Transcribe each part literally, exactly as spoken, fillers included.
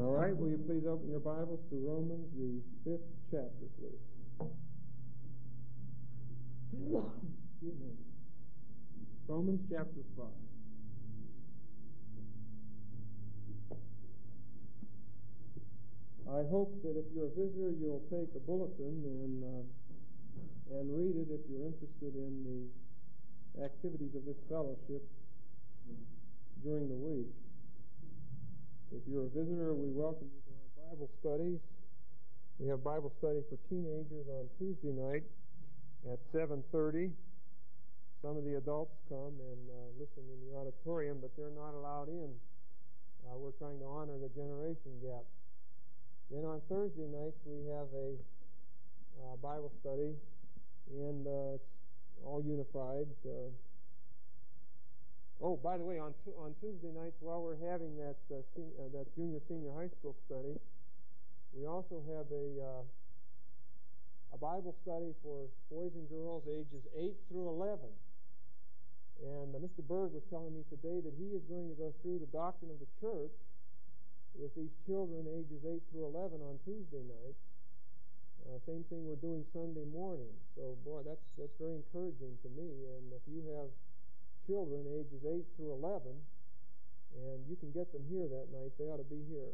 All right, will you please open your Bibles to Romans, the fifth chapter, please. Excuse me. Romans chapter five. I hope that if you're a visitor, you'll take a bulletin and uh, and read it if you're interested in the activities of this fellowship during the week. If you're a visitor, we welcome you to our Bible studies. We have Bible study for teenagers on Tuesday night at seven thirty. Some of the adults come and uh, listen in the auditorium, but they're not allowed in. Uh, we're trying to honor the generation gap. Then on Thursday nights, we have a uh, Bible study, and uh, it's all unified. Uh, Oh, by the way, on tu- on Tuesday nights, while we're having that uh, se- uh, that junior senior high school study, we also have a uh, a Bible study for boys and girls ages eight through eleven. And uh, Mister Berg was telling me today that he is going to go through the doctrine of the church with these children ages eight through eleven on Tuesday nights. Uh, same thing we're doing Sunday morning. So, boy, that's that's very encouraging to me. And if you have children ages eight through eleven, and you can get them here that night, they ought to be here.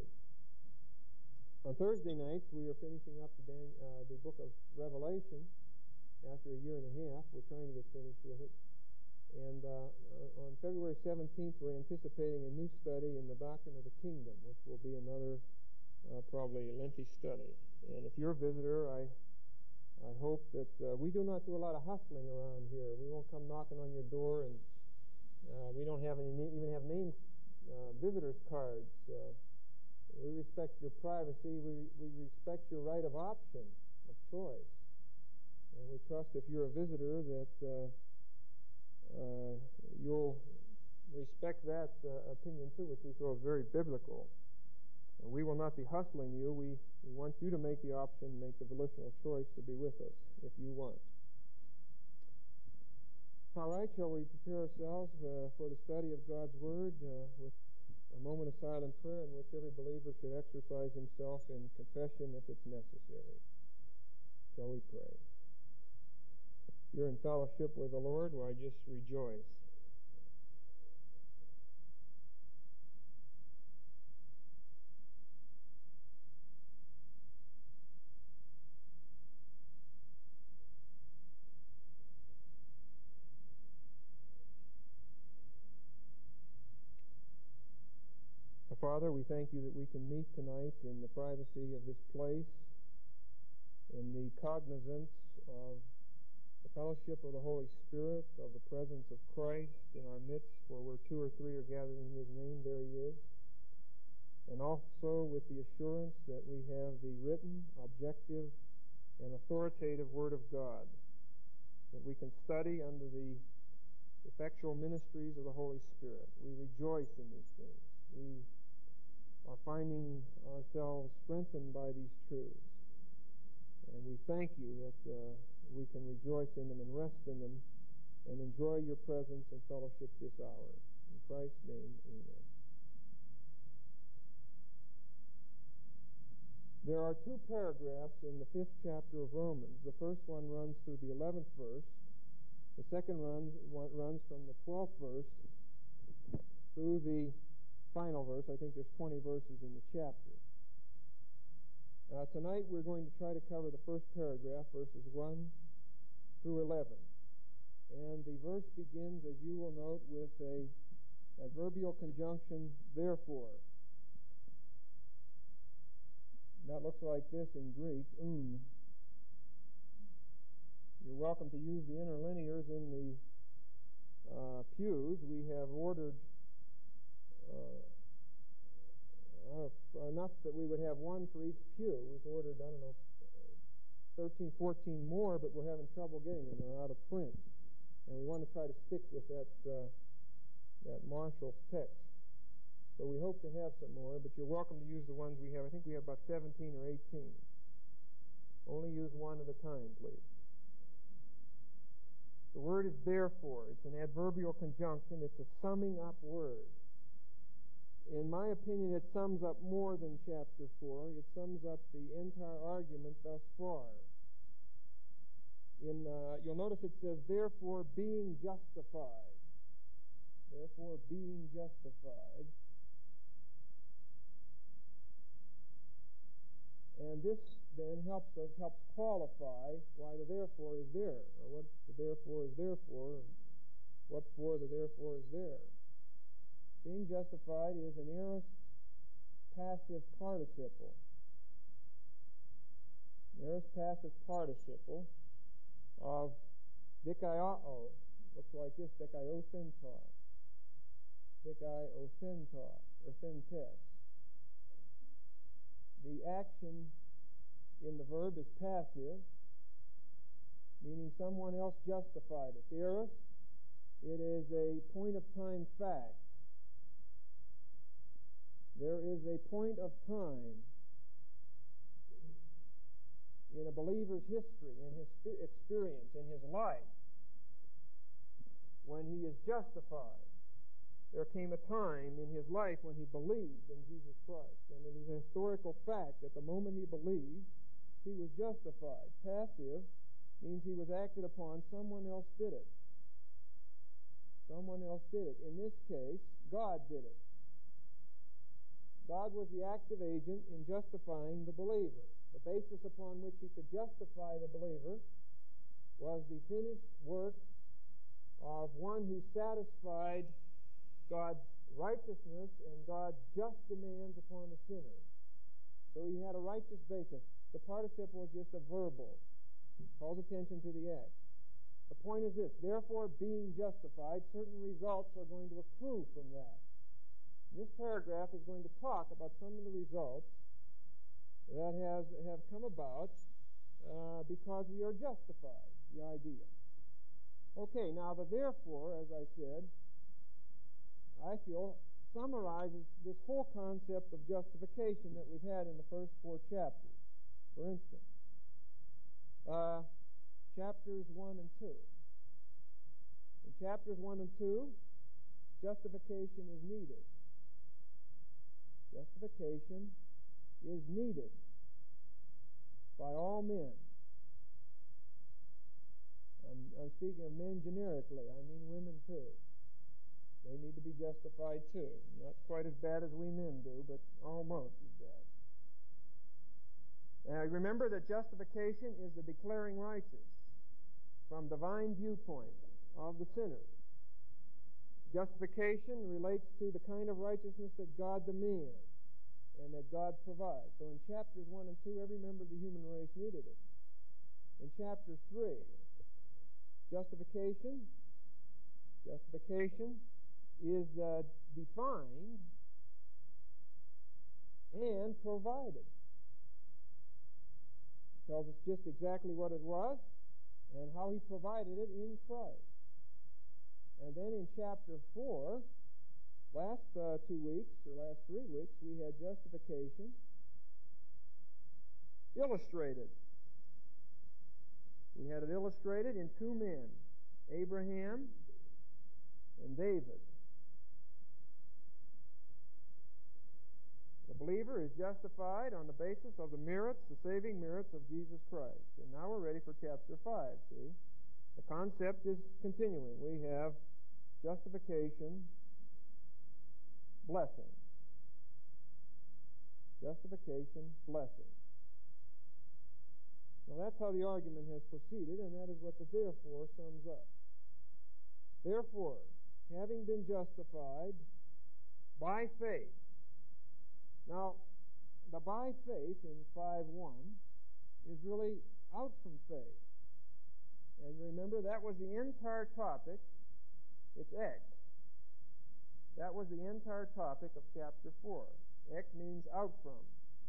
On Thursday nights, we are finishing up the, Dan- uh, the book of Revelation after a year and a half. We're trying to get finished with it. And uh, on February seventeenth, we're anticipating a new study in the doctrine of the kingdom, which will be another uh, probably lengthy study. And if you're a visitor, I I hope that uh, we do not do a lot of hustling around here. We won't come knocking on your door, and uh, we don't have any even have name uh, visitors cards. Uh, we respect your privacy. We we respect your right of option of choice, and we trust if you're a visitor that uh, uh, you'll respect that uh, opinion too, which we feel is very biblical. And we will not be hustling you. We, we want you to make the option, make the volitional choice to be with us if you want. All right, shall we prepare ourselves uh, for the study of God's Word uh, with a moment of silent prayer in which every believer should exercise himself in confession if it's necessary. Shall we pray? If you're in fellowship with the Lord, well, I just rejoice. Father, we thank you that we can meet tonight in the privacy of this place, in the cognizance of the fellowship of the Holy Spirit, of the presence of Christ in our midst, for where two or three are gathered in His name, there He is. And also with the assurance that we have the written, objective, and authoritative Word of God, that we can study under the effectual ministries of the Holy Spirit. We rejoice in these things. We are finding ourselves strengthened by these truths. And we thank you that uh, we can rejoice in them and rest in them and enjoy your presence and fellowship this hour. In Christ's name, amen. There are two paragraphs in the fifth chapter of Romans. The first one runs through the eleventh verse. The second runs, runs from the twelfth verse through the final verse. I think there's twenty verses in the chapter. Uh, tonight we're going to try to cover the first paragraph, verses one through eleven. And the verse begins, as you will note, with a adverbial conjunction, therefore. That looks like this in Greek, un. You're welcome to use the interlinears in the uh, pews. We have ordered Uh, uh, enough that we would have one for each pew. We've ordered, I don't know, thirteen, fourteen more, but we're having trouble getting them. They're out of print. And we want to try to stick with that uh, that Marshall's text. So we hope to have some more, but you're welcome to use the ones we have. I think we have about seventeen or eighteen. Only use one at a time, please. The word is therefore. It's an adverbial conjunction. It's a summing up word. in my opinion, it sums up more than chapter four. It sums up the entire argument thus far. In, uh, you'll notice it says, therefore being justified. Therefore being justified. And this then helps us, helps qualify why the therefore is there, or what the therefore is there for, what for the therefore is there. Being justified is an aorist passive participle. An aorist passive participle of dikaiō. Looks like this, dikaiōthentos. Dikaiōthentos, or thentes. The action in the verb is passive, meaning someone else justified us. Aorist, it is a point-of-time fact. There is a point of time in a believer's history, in his experience, in his life, when he is justified. There came a time in his life when he believed in Jesus Christ. And it is a historical fact that the moment he believed, he was justified. Passive means he was acted upon. Someone else did it. Someone else did it. In this case, God did it. God was the active agent in justifying the believer. The basis upon which he could justify the believer was the finished work of one who satisfied God's righteousness and God's just demands upon the sinner. So he had a righteous basis. The participle is just a verbal. Calls attention to the act. The point is this: therefore, being justified, certain results are going to accrue from that. And this paragraph is going to talk about some of the results that has, have come about uh, because we are justified, the ideal. Okay, now the therefore, as I said, I feel, summarizes this whole concept of justification that we've had in the first four chapters. For instance, uh, chapters one and two. In chapters one and two, justification is needed. Justification is needed by all men. I'm, I'm speaking of men generically. I mean women too. They need to be justified too. Not quite as bad as we men do, but almost as bad. Now remember that justification is the declaring righteous from divine viewpoint of the sinner. Justification relates to the kind of righteousness that God demands and that God provides. So in chapters one and two, every member of the human race needed it. In chapter three, justification, justification is uh, defined and provided. It tells us just exactly what it was and how he provided it in Christ. And then in chapter four, last uh, two weeks, or last three weeks, we had justification illustrated. We had it illustrated in two men, Abraham and David. The believer is justified on the basis of the merits, the saving merits of Jesus Christ. And now we're ready for chapter five, see? The concept is continuing. We have justification, blessing. Justification, blessing. Now that's how the argument has proceeded, and that is what the therefore sums up. Therefore, having been justified by faith. Now, the by faith in five one is really out from faith. And remember, that was the entire topic. It's ek. That was the entire topic of chapter four. Ek means out from.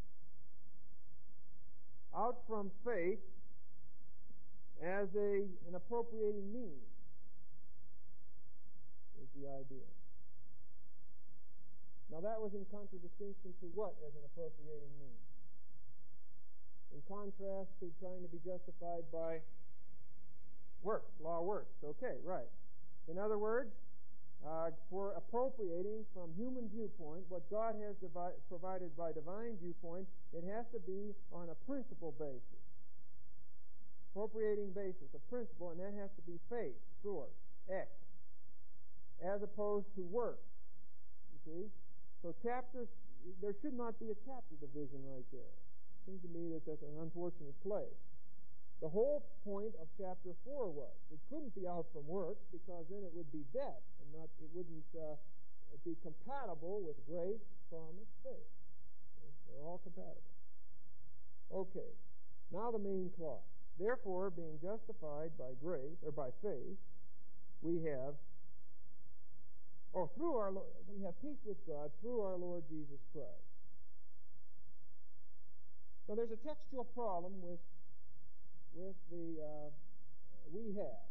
Out from faith as a an appropriating means is the idea. Now that was in contradistinction to what as an appropriating means? In contrast to trying to be justified by works, law works. Okay, right. In other words, uh, for appropriating from human viewpoint what God has divi- provided by divine viewpoint, it has to be on a principle basis. Appropriating basis, a principle, and that has to be faith, source, ek, as opposed to works. You see? So chapters, there should not be a chapter division right there. It seems to me that that's an unfortunate place. The whole point of chapter four was it couldn't be out from works because then it would be dead and not it wouldn't uh, be compatible with grace, promise, faith. Okay? They're all compatible. Okay. Now the main clause. Therefore, being justified by grace or by faith, we have or through our Lord, we have peace with God through our Lord Jesus Christ. So there's a textual problem with with the uh, we have.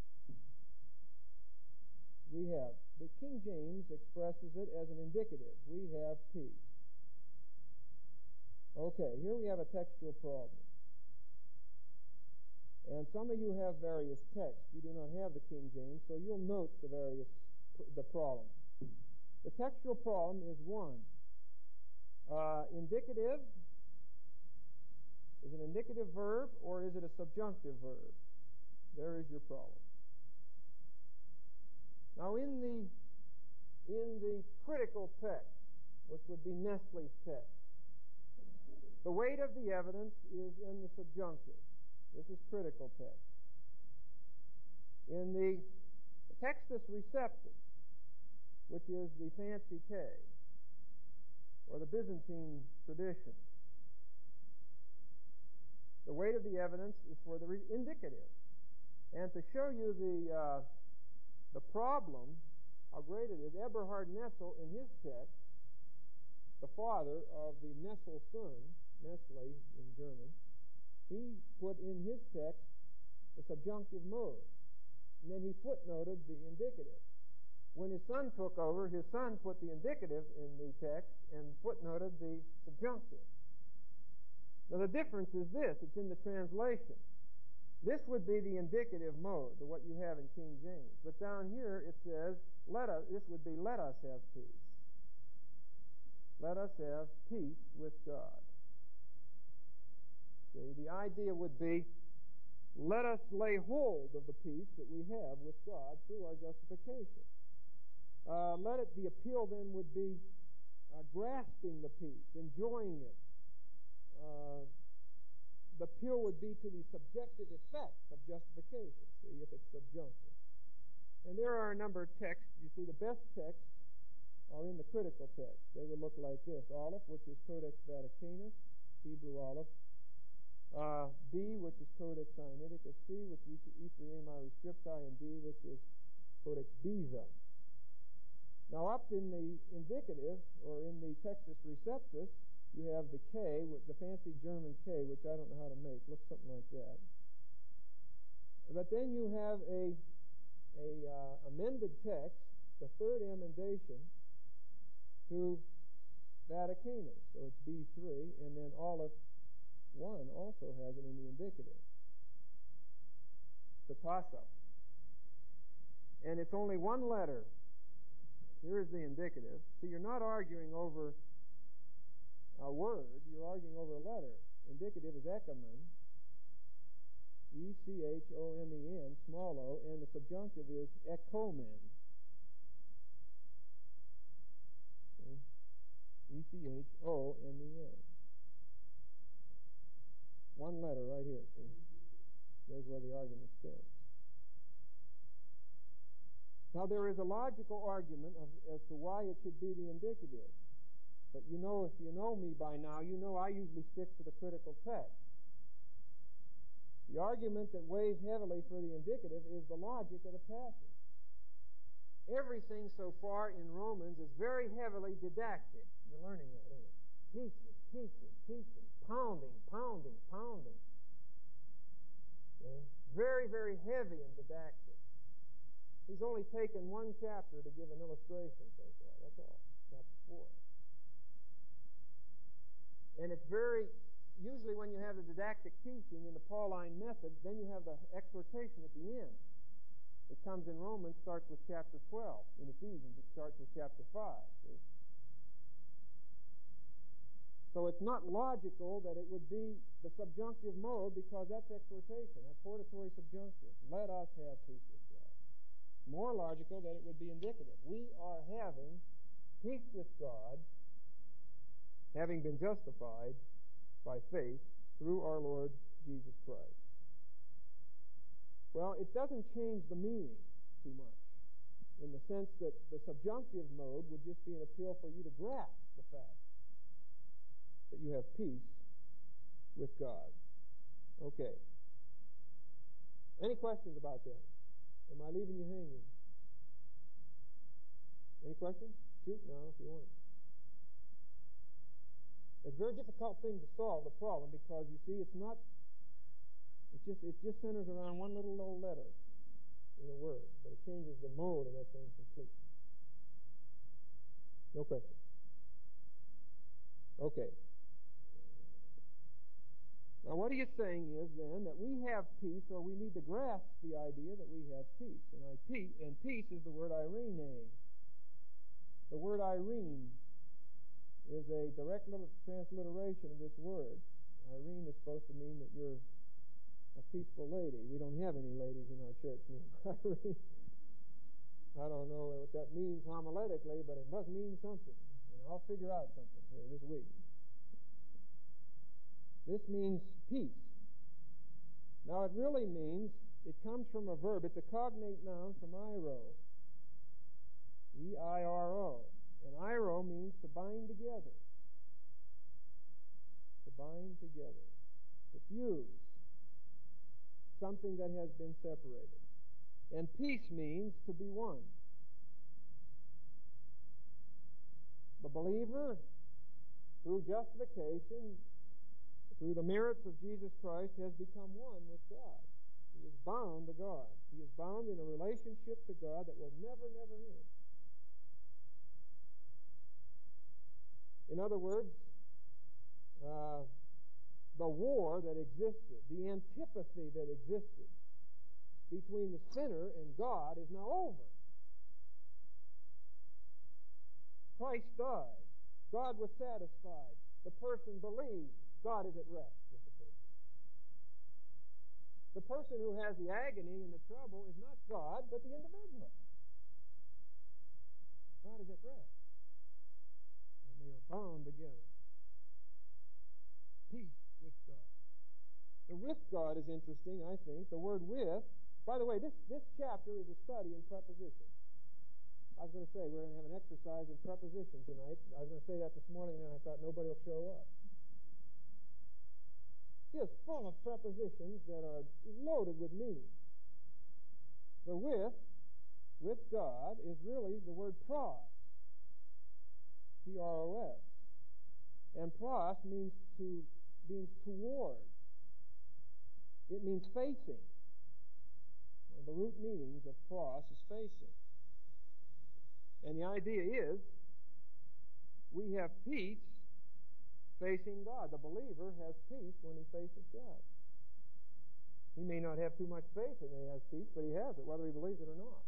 We have. The King James expresses it as an indicative. We have peace. Okay, here we have a textual problem. And some of you have various texts. You do not have the King James, so you'll note the various the problem. The textual problem is one. Uh, indicative. Is it an indicative verb or is it a subjunctive verb? There is your problem. Now in the in the critical text, which would be Nestle's text, the weight of the evidence is in the subjunctive. This is critical text. In the Textus Receptus, which is the fancy K, or the Byzantine tradition, the weight of the evidence is for the re- indicative. And to show you the uh, the problem, how great it is, Eberhard Nessel in his text, the father of the Nessel son, Nestle in German, he put in his text the subjunctive mode. And then he footnoted the indicative. When his son took over, his son put the indicative in the text and footnoted the subjunctive. Now the difference is this, it's in the translation. This would be the indicative mode, the what you have in King James. But down here it says, let us, this would be let us have peace. Let us have peace with God. See, the idea would be, let us lay hold of the peace that we have with God through our justification. Uh, let it, the appeal then would be uh, grasping the peace, enjoying it. Uh, the appeal would be to the subjective effect of justification, see, if it's subjunctive. And there are a number of texts. You see, the best texts are in the critical text. They would look like this. Aleph, which is Codex Vaticanus, Hebrew Aleph. Uh, B, which is Codex Sinaiticus. C, which is Ephraemi Rescripti. And D, which is Codex Beza. Now up in the indicative, or in the Textus Receptus, you have the K, with the fancy German K, which I don't know how to make. Looks something like that. But then you have a, a uh, amended text, the third emendation, to Vaticanus. So it's B three, and then Aleph one also has it in the indicative. It's a toss-up. And it's only one letter. Here is the indicative. See, you're not arguing over a word, you're arguing over a letter. Indicative is echomen, E C H O M E N, small o, and the subjunctive is echomen. Okay. E C H O M E N. One letter right here, see? There's where the argument stems. Now there is a logical argument of, as to why it should be the indicative. But you know, if you know me by now, you know I usually stick to the critical text. The argument that weighs heavily for the indicative is the logic of the passage. Everything so far in Romans is very heavily didactic. You're learning that, isn't it? Teaching, teaching, teaching, pounding, pounding, pounding. Okay? Very, very heavy and didactic. He's only taken one chapter to give an illustration so far. That's all. Chapter four. And it's very, usually when you have the didactic teaching in the Pauline method, then you have the exhortation at the end. It comes in Romans, starts with chapter twelve. In Ephesians, it starts with chapter five. See? So it's not logical that it would be the subjunctive mode, because that's exhortation. That's hortatory subjunctive. Let us have peace with God. More logical that it would be indicative. We are having peace with God, having been justified by faith through our Lord Jesus Christ. Well, it doesn't change the meaning too much, in the sense that the subjunctive mode would just be an appeal for you to grasp the fact that you have peace with God. Okay. Any questions about that? Am I leaving you hanging? Any questions? Shoot now if you want. It's a very difficult thing to solve the problem, because you see, it's not, it just it just centers around one little old letter in a word, but it changes the mode of that thing completely. No question. Okay. Now, what he is saying is then that we have peace, or we need to grasp the idea that we have peace. And, I, peace, and peace is the word irene. The word irene is a direct transliteration of this word. Irene is supposed to mean that you're a peaceful lady. We don't have any ladies in our church named Irene. I don't know what that means homiletically, but it must mean something. And I'll figure out something here this week. This means peace. Now, it really means, it comes from a verb. It's a cognate noun from iro. E I R O. And iro means to bind together. To bind together. To fuse. Something that has been separated. And peace means to be one. The believer, through justification, through the merits of Jesus Christ, has become one with God. He is bound to God. He is bound in a relationship to God that will never, never end. In other words, uh, the war that existed, the antipathy that existed between the sinner and God is now over. Christ died. God was satisfied. The person believed. God is at rest with the person. The person who has the agony and the trouble is not God, but the individual. God is at rest. And they are bound together. Peace with God. The with God is interesting, I think. The word with, by the way, this, this chapter is a study in preposition. I was going to say, we're going to have an exercise in preposition tonight. I was going to say that this morning, and I thought nobody will show up. Just full of prepositions that are loaded with meaning. The with, with God, is really the word pros. P R O S. And pros means to, means toward. It means facing. One of the root meanings of pros is facing. And the idea is, we have peace facing God. The believer has peace when he faces God. He may not have too much faith and he has peace, but he has it, whether he believes it or not.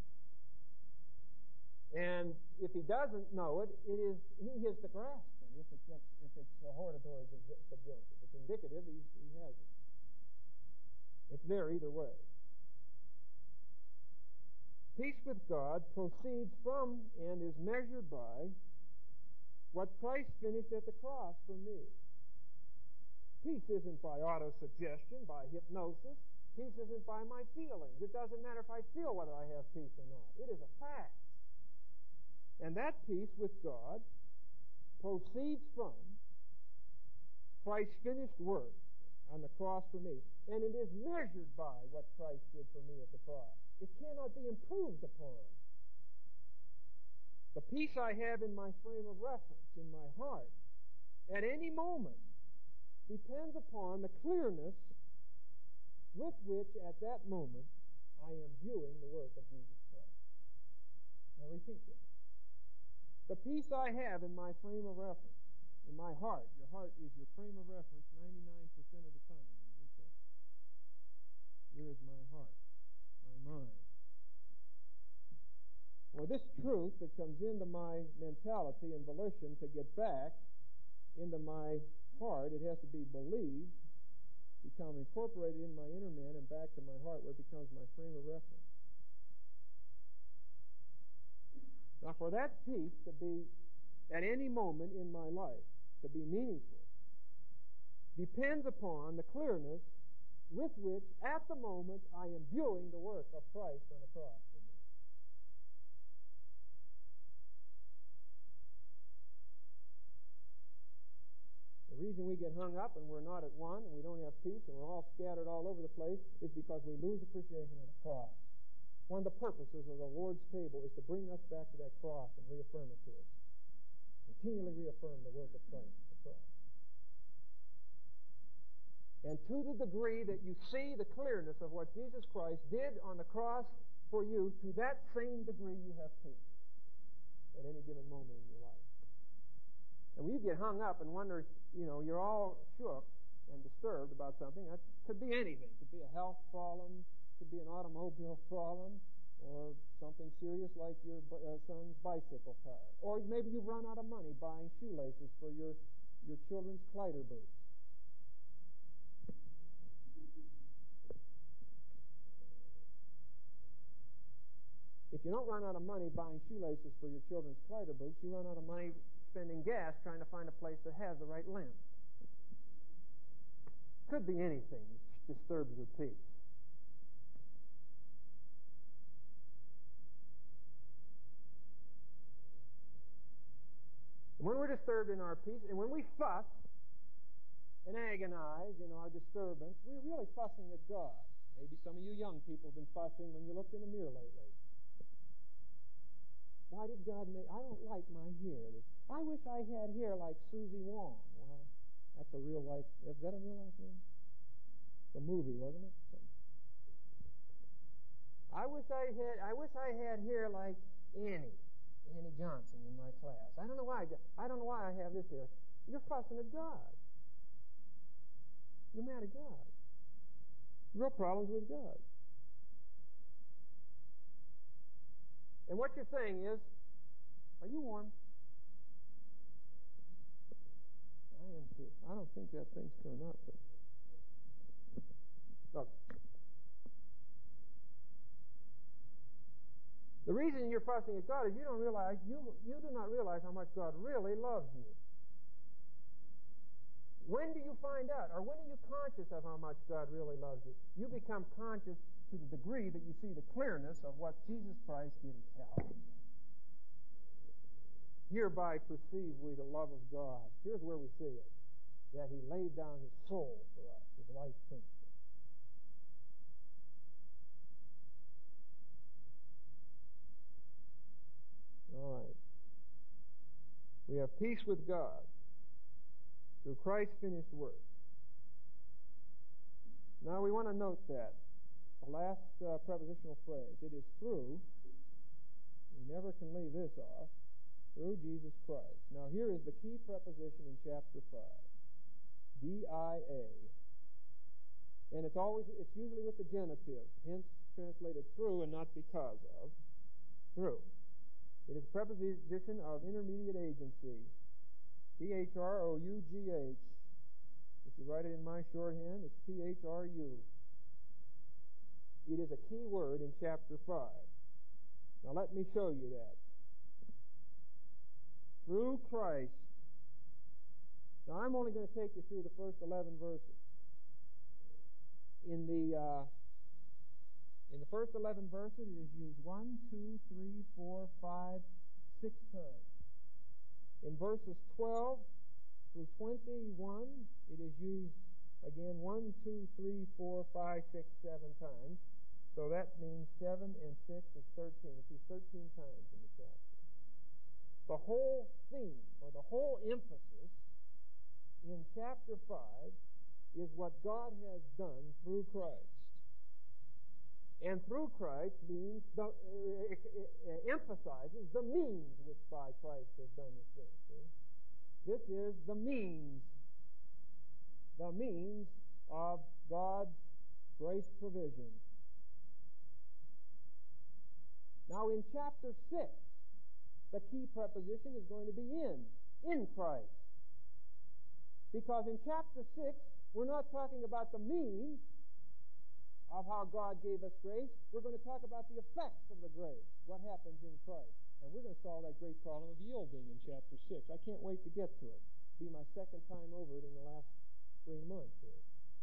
And if he doesn't know it, it is he has to grasp it. If it's if it's a hortatory subjunctive, if it's indicative, he, he has it. It's there either way. Peace with God proceeds from and is measured by what Christ finished at the cross for me. Peace isn't by autosuggestion, by hypnosis. Peace isn't by my feelings. It doesn't matter if I feel whether I have peace or not. It is a fact. And that peace with God proceeds from Christ's finished work on the cross for me. And it is measured by what Christ did for me at the cross. It cannot be improved upon. The peace I have in my frame of reference, in my heart, at any moment, depends upon the clearness with which, at that moment, I am viewing the work of Jesus Christ. Now repeat that. The peace I have in my frame of reference, in my heart. Your heart is your frame of reference ninety-nine percent of the time in the New Testament. Here is my heart, my mind. Well, this truth that comes into my mentality and volition to get back into my heart, it has to be believed, become incorporated in my inner man and back to my heart where it becomes my frame of reference. Now, for that peace to be at any moment in my life, to be meaningful, depends upon the clearness with which, at the moment, I am viewing the work of Christ on the cross for me. The reason we get hung up and we're not at one and we don't have peace and we're all scattered all over the place is because we lose appreciation of the cross. One of the purposes of the Lord's table is to bring us back to that cross and reaffirm it to us. Continually reaffirm the work of Christ at the cross. And to the degree that you see the clearness of what Jesus Christ did on the cross for you, to that same degree you have peace at any given moment in your life. And when you get hung up and wonder, you know, you're all shook and disturbed about something, that could be anything. It could be a health problem, it could be an automobile problem, or something serious like your uh, son's bicycle tire. Or maybe you've run out of money buying shoelaces for your, your children's Kleider boots. If you don't run out of money buying shoelaces for your children's Kleider boots, you run out of money spending gas trying to find a place that has the right length. Could be anything that disturbs your peace. And when we're disturbed in our peace, and when we fuss and agonize in our disturbance, we're really fussing at God. Maybe some of you young people have been fussing when you looked in the mirror lately. Why did God make... I don't like my hair. I wish I had hair like Susie Wong. Well, that's a real life... Is that a real life name? It's a movie, wasn't it? So, I wish I had... I wish I had hair like Annie. Annie Johnson in my class. I don't know why. I, I don't know why I have this hair. You're fussing at God. You're mad at God. Real problems with God. And what you're saying is, are you warm? I am too. I don't think that thing's turned up. But look. The reason you're fussing at God is you don't realize, you, you do not realize how much God really loves you. When do you find out, or when are you conscious of how much God really loves you? You become conscious to the degree that you see the clearness of what Jesus Christ did at Calvary. Hereby perceive we the love of God. Here's where we see it. That He laid down His soul for us, His life principle. All right. We have peace with God through Christ's finished work. Now we want to note that. The last uh, prepositional phrase. It is through, we never can leave this off, through Jesus Christ. Now here is the key preposition in chapter five. D I A. And it's always, it's usually with the genitive, hence translated through and not because of. Through. It is a preposition of intermediate agency. T H R O U G H. If you write it in my shorthand, it's T H R U. It is a key word in chapter five. Now let me show you that. Through Christ. Now I'm only going to take you through the first eleven verses. In the uh, in the first eleven verses, it is used one, two, three, four, five, six times. In verses twelve through twenty-one, it is used again one, two, three, four, five, six, seven times. So that means seven and six is thirteen. It's used thirteen times in the chapter. The whole theme, or the whole emphasis in chapter five is what God has done through Christ. And through Christ means the, uh, it, it emphasizes the means which by Christ has done this thing. See? This is the means, the means of God's grace provision. Now in chapter six, the key preposition is going to be in, in Christ. Because in chapter six, we're not talking about the means of how God gave us grace. We're going to talk about the effects of the grace, what happens in Christ. And we're going to solve that great problem of yielding in chapter six. I can't wait to get to it. It'll be my second time over it in the last three months here.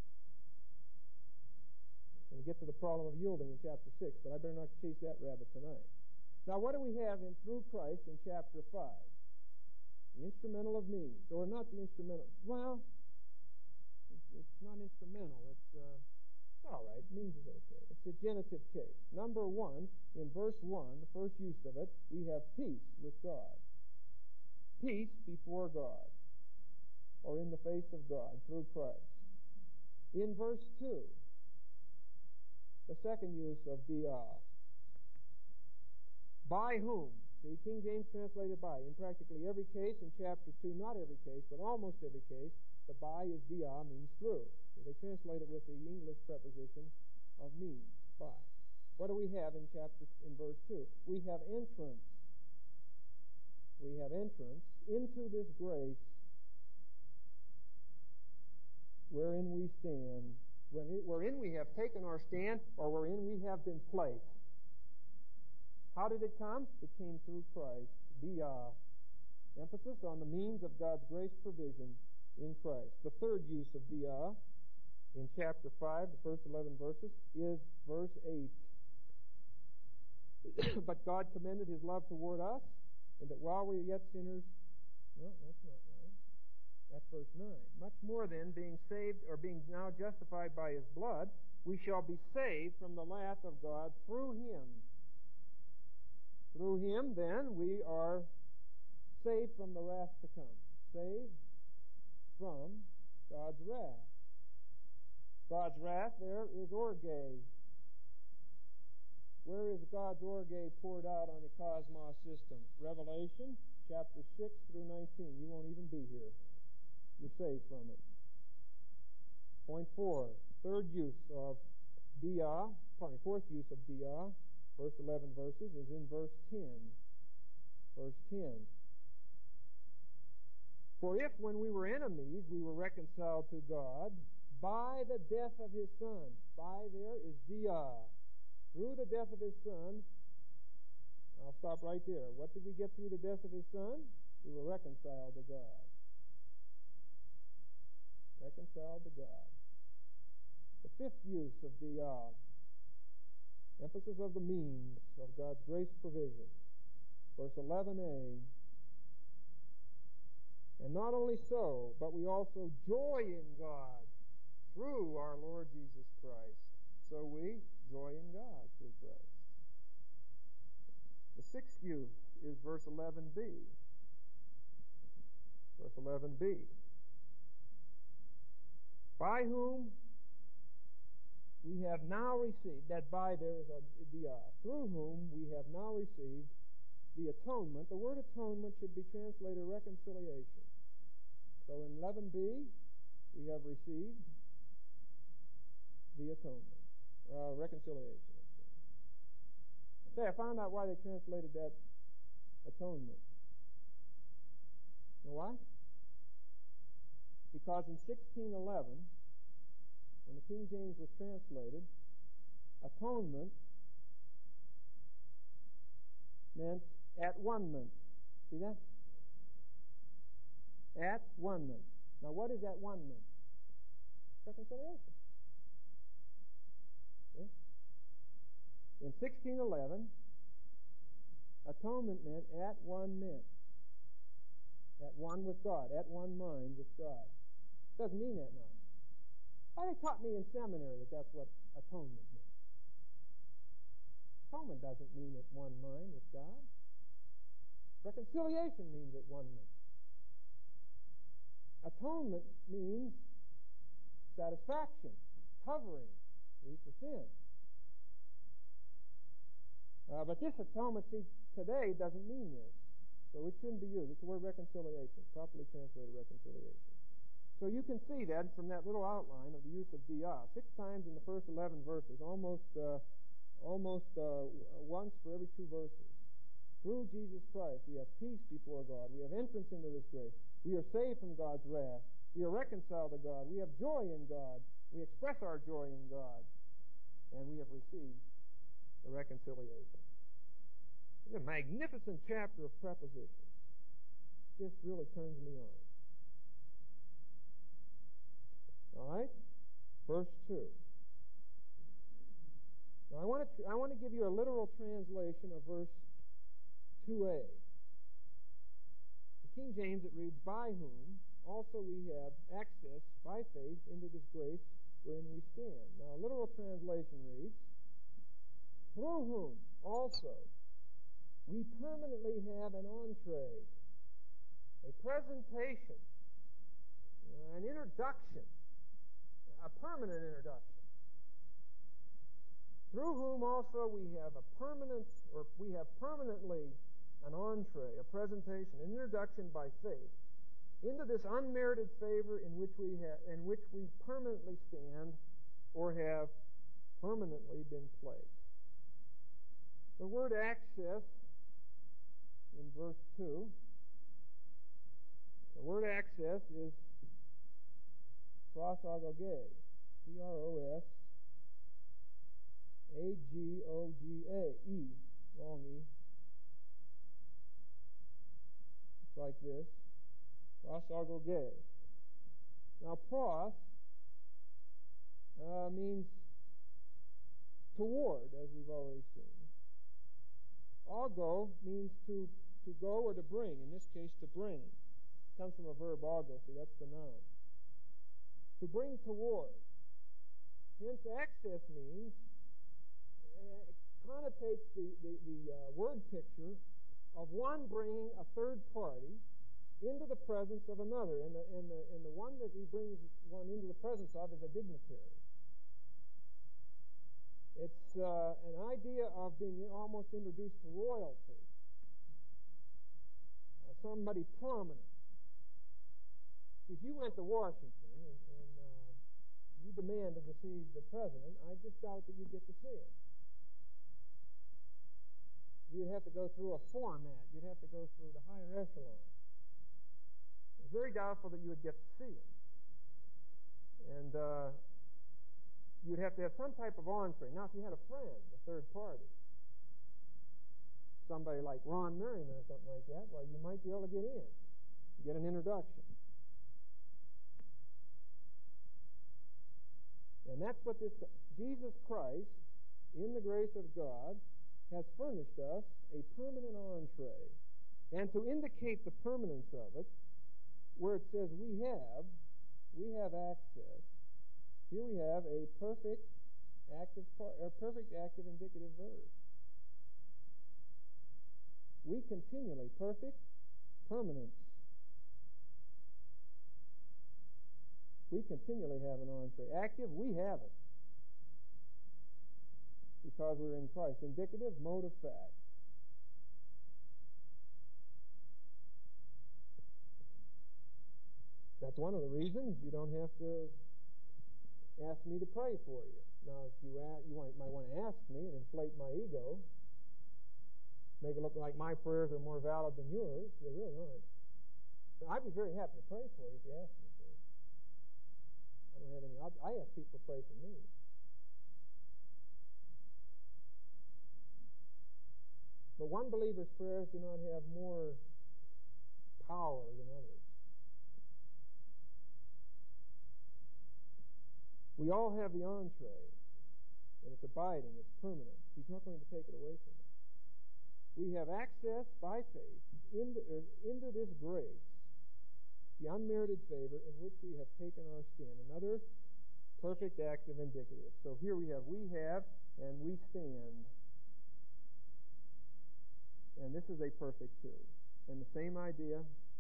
And get to the problem of yielding in chapter six, but I better not chase that rabbit tonight. Now, what do we have in through Christ in chapter five? The instrumental of means, or not the instrumental. Well, it's, it's not instrumental. It's uh, all right. Means is okay. It's a genitive case. Number one, in verse one, the first use of it, we have peace with God. Peace before God, or in the face of God, through Christ. In verse two, the second use of dia. By whom? See, King James translated by. In practically every case, in chapter two, not every case, but almost every case, the by is dia, means through. See, they translate it with the English preposition of means, by. What do we have in chapter, in verse two? We have entrance. We have entrance into this grace wherein we stand, when it, wherein we have taken our stand, or wherein we have been placed. How did it come? It came through Christ. Dia. Emphasis on the means of God's grace provision in Christ. The third use of dia in chapter five, the first eleven verses, is verse eight. But God commended His love toward us, and that while we were yet sinners, well, that's not right. That's verse nine. Much more then, being saved, or being now justified by His blood, we shall be saved from the wrath of God through Him. Through Him, then, we are saved from the wrath to come. Saved from God's wrath. God's wrath there is orge. Where is God's orge poured out on the cosmos system? Revelation chapter six through nineteen. You won't even be here. You're saved from it. Point four. Third use of dia, pardon me, fourth use of dia, first eleven verses, is in verse ten. Verse ten. For if when we were enemies we were reconciled to God by the death of His Son. By there is dia. Through the death of His Son. I'll stop right there. What did we get through the death of His Son? We were reconciled to God. Reconciled to God. The fifth use of dia. Emphasis of the means of God's grace provision. Verse eleven a. And not only so, but we also joy in God through our Lord Jesus Christ. So we joy in God through Christ. The sixth use is verse eleven b. Verse eleven b. By whom we have now received, that by there is a dia, through whom we have now received the atonement. The word atonement should be translated reconciliation. So in eleven b, we have received the atonement, uh, reconciliation. Say, I found out why they translated that atonement. You know why? Because in sixteen eleven, when the King James was translated, atonement meant at one-ment. See that? At one-ment. Now what is at one-ment? Reconciliation. See? In sixteen eleven, atonement meant at one-ment. At one with God. At one mind with God. Doesn't mean that now. Why, they taught me in seminary that that's what atonement meant. Atonement doesn't mean at one mind with God. Reconciliation means at one mind. Atonement means satisfaction, covering, see, for sin. Uh, but this atonement, see, today doesn't mean this. So it shouldn't be used. It's the word reconciliation, properly translated reconciliation. So you can see that from that little outline of the use of dia. Six times in the first eleven verses, almost uh, almost uh, once for every two verses. Through Jesus Christ, we have peace before God. We have entrance into this grace. We are saved from God's wrath. We are reconciled to God. We have joy in God. We express our joy in God. And we have received the reconciliation. It's a magnificent chapter of prepositions. Just really turns me on. All right? Verse two. Now I want to, I want to give you a literal translation of verse two a. In King James it reads, by whom also we have access by faith into this grace wherein we stand. Now a literal translation reads, through whom also we permanently have an entree, a presentation, an introduction, a permanent introduction. Through whom also we have a permanent, or we have permanently an entree, a presentation, an introduction by faith into this unmerited favor in which we have, in which we permanently stand or have permanently been placed. The word access in verse two, the word access is prosagoge, P R O S A G O G A, E, long E. It's like this. Prosagoge. Now, pros uh, means toward, as we've already seen. Augo means to, to go or to bring. In this case, to bring. It comes from a verb augo. See, that's the noun. To bring toward. Hence, access means, uh, connotates the, the, the uh, word picture of one bringing a third party into the presence of another. And the, and the, and the one that he brings one into the presence of is a dignitary. It's uh, an idea of being almost introduced to royalty. Uh, somebody prominent. If you went to Washington and, and uh, you demanded to see the president, I just doubt that you'd get to see him. You would have to go through a format. You'd have to go through the higher echelon. It's very doubtful that you would get to see him. And uh, you'd have to have some type of entree. Now, if you had a friend, a third party, somebody like Ron Merriman or something like that, well, you might be able to get in, get an introduction. And that's what this, Jesus Christ, in the grace of God, has furnished us a permanent entree. And to indicate the permanence of it, where it says we have, we have access, here we have a perfect active, a perfect active indicative verb. We continually, perfect permanence. We continually have an entree. Active, we have it. Because we're in Christ. Indicative, mode of fact. That's one of the reasons you don't have to ask me to pray for you. Now, if you ask, you might, might want to ask me and inflate my ego, make it look like my prayers are more valid than yours. They really aren't. But I'd be very happy to pray for you if you ask me to. I don't have any. I ask people to pray for me. But one believer's prayers do not have more power than others. We all have the entree, and it's abiding, it's permanent. He's not going to take it away from us. We have access by faith into, er, into this grace, the unmerited favor in which we have taken our stand. Another perfect active indicative. So here we have we have and we stand. And this is a perfect two. And the same idea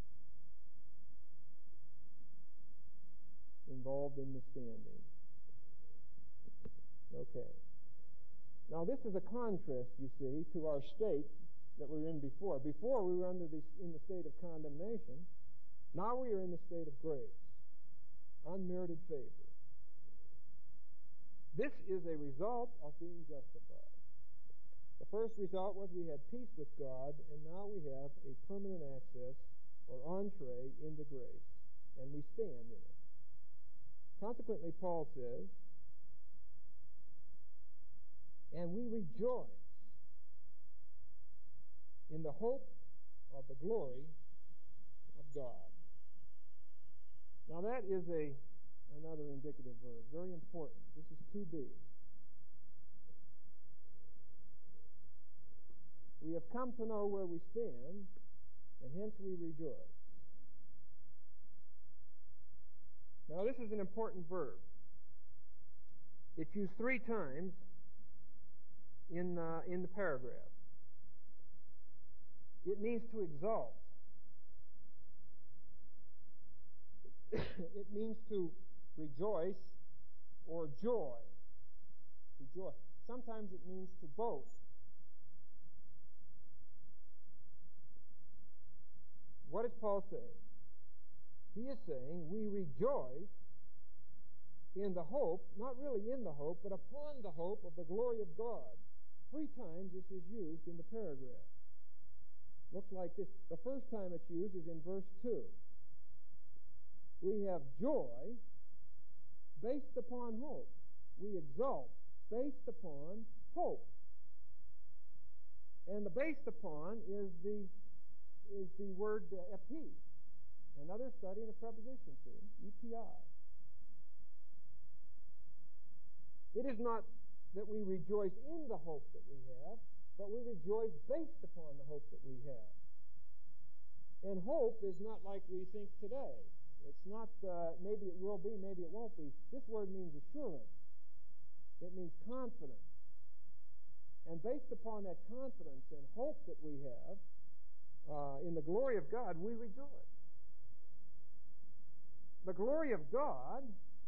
involved in the standing. Okay. Now this is a contrast, you see, to our state that we were in before. Before we were under the, in the state of condemnation. Now we are in the state of grace. Unmerited favor. This is a result of being justified. The first result was we had peace with God, and now we have a permanent access or entree into grace, and we stand in it. Consequently, Paul says, and we rejoice in the hope of the glory of God. Now that is a another indicative verb, very important. This is to be. We have come to know where we stand, and hence we rejoice. Now this is an important verb. It's used three times in uh, in the paragraph. It means to exalt. It means to rejoice or joy. Rejoice. Sometimes it means to boast. What is Paul saying? He is saying we rejoice in the hope, not really in the hope, but upon the hope of the glory of God. Three times this is used in the paragraph. Looks like this. The first time it's used is in verse two. We have joy based upon hope. We exult based upon hope. And the based upon is the is the word uh, epi. Another study in a preposition, see? E P I. It is not that we rejoice in the hope that we have, but we rejoice based upon the hope that we have. And hope is not like we think today. It's not, uh, maybe it will be, maybe it won't be. This word means assurance. It means confidence. And based upon that confidence and hope that we have uh, in the glory of God, we rejoice. The glory of God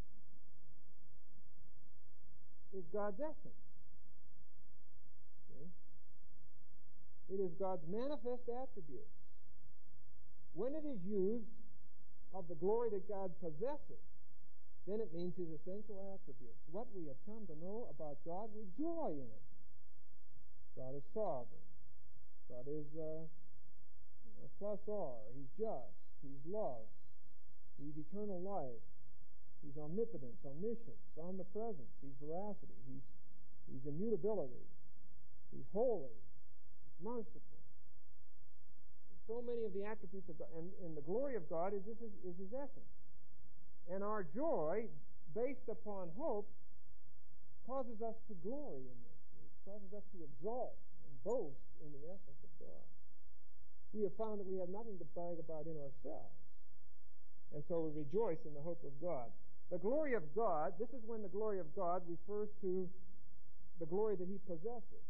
is God's essence. See? It is God's manifest attributes. When it is used of the glory that God possesses, then it means his essential attributes. What we have come to know about God, we joy in it. God is sovereign. God is uh, plus R. He's just. He's love. He's eternal life. He's omnipotence, omniscience, omnipresence. He's veracity. He's, he's immutability. He's holy. He's merciful. So many of the attributes of God. And, and the glory of God is, is, is his essence. And our joy, based upon hope, causes us to glory in this. It causes us to exalt and boast in the essence of God. We have found that we have nothing to brag about in ourselves. And so we rejoice in the hope of God. The glory of God, this is when the glory of God refers to the glory that he possesses.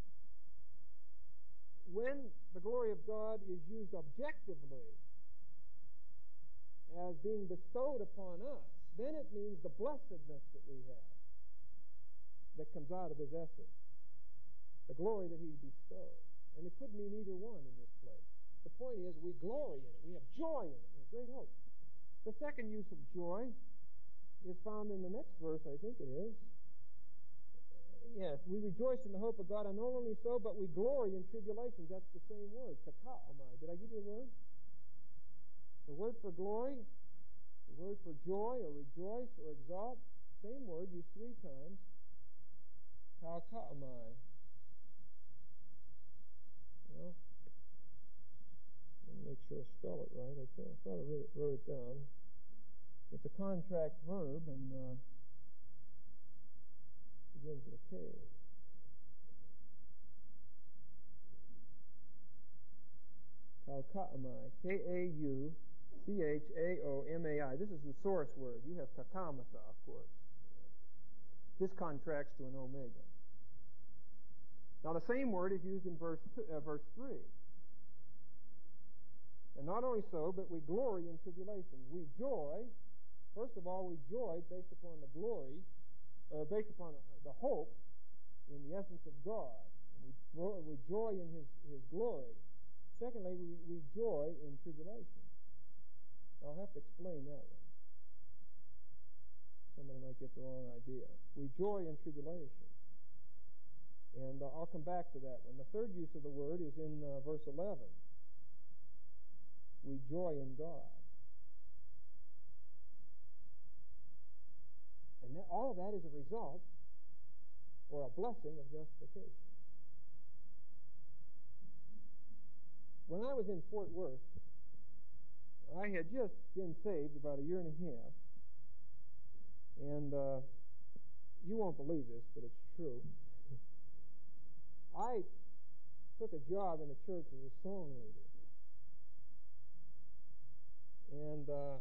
When the glory of God is used objectively as being bestowed upon us, then it means the blessedness that we have that comes out of his essence. The glory that he bestows. And it could mean either one in this place. The point is we glory in it. We have joy in it. We have great hope. The second use of joy is found in the next verse, I think it is. Yes, we rejoice in the hope of God, and not only so, but we glory in tribulations. That's the same word, kakaomai. Did I give you the word? The word for glory, the word for joy or rejoice or exalt, same word used three times, kakaomai. Well, let me make sure I spell it right. I, th- I thought I wrote it, wrote it down. It's a contract verb, and uh, begins with a K. Kauchaomai. K A U C H A O M A I. This is the source word. You have kakamatha, of course. This contracts to an omega. Now the same word is used in verse two, uh, verse three. And not only so, but we glory in tribulations. We joy, first of all, we joy based upon the glory, or based upon the hope in the essence of God. And we, we joy in his, his glory. Secondly, we, we joy in tribulation. I'll have to explain that one. Somebody might get the wrong idea. We joy in tribulation. And uh, I'll come back to that one. The third use of the word is in uh, verse eleven. We joy in God. And that, all of that is a result or a blessing of justification. When I was in Fort Worth, I had just been saved about a year and a half. And uh, you won't believe this, but it's true. I took a job in a church as a song leader. And uh,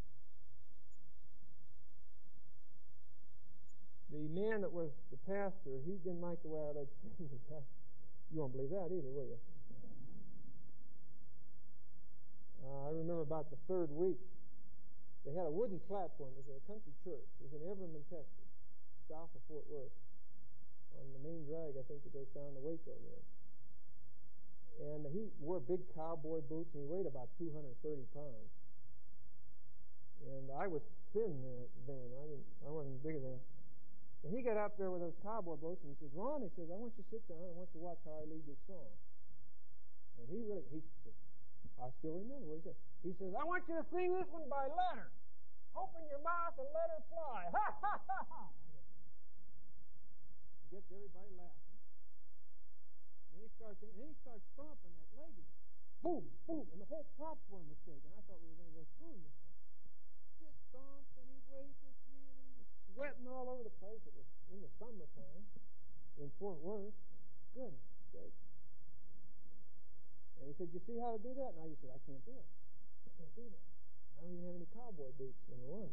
the man that was the pastor, he didn't like the way I led singing. You won't believe that either, will you? Uh, I remember about the third week, they had a wooden platform. It was a country church. It was in Everman, Texas, south of Fort Worth, on the main drag, I think, that goes down to Waco there. And he wore big cowboy boots, and he weighed about two hundred thirty pounds. And I was thin then. then. I didn't. I wasn't bigger than. And he got up there with those cowboy boots, and he says, "Ron," he says, "I want you to sit down. I want you to watch how I lead this song." And he really, he said, I still remember what he said. He says, "I want you to sing this one by letter. Open your mouth and let her fly." Ha ha ha ha! He gets everybody laughing. Then he starts singing. Then he starts stomping that leg again. Boom, boom, and the whole platform was shaking. I thought we were going to go through, you know. Just stomped, and he waved his hand, and he was sweating all over the place. It was in the summertime in Fort Worth. Goodness sake. And he said, "You see how to do that?" And I just said, "I can't do it. I can't do that. I don't even have any cowboy boots, number one."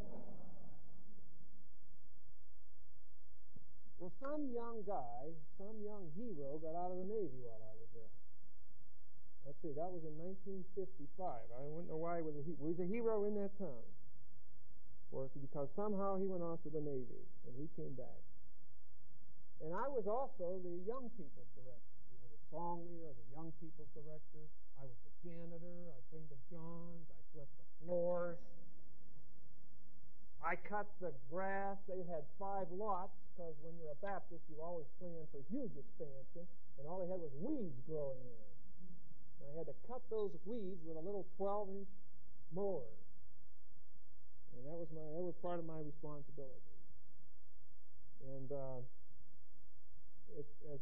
Well, some young guy, some young hero got out of the Navy while I was there. Let's see, that was in nineteen fifty-five. I don't know why he was a, he was a hero in that town. Or because somehow he went off to the Navy, and he came back. And I was also the young people's director. You know, the song leader, the young people's director. I was the janitor. I cleaned the johns. I swept the floors. I cut the grass. They had five lots, because when you're a Baptist, you always plan for huge expansion, and all they had was weeds growing there. And I had to cut those weeds with a little twelve-inch mower. And that was my, that was part of my responsibility. And uh, as, as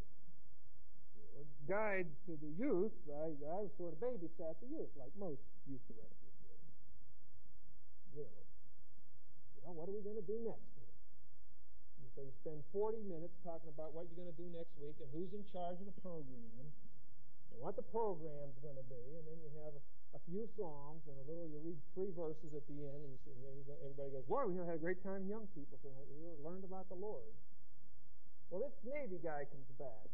guide to the youth, I, I sort of babysat the youth, like most youth directors do. You know, well, what are we going to do next week? And so you spend forty minutes talking about what you're going to do next week and who's in charge of the program and what the program's going to be, and then you have a, a few songs and a little, you read three verses at the end, and you sit here, and you go, everybody goes, "Boy, we had a great time, young people tonight. We really learned about the Lord." Well, this Navy guy comes back,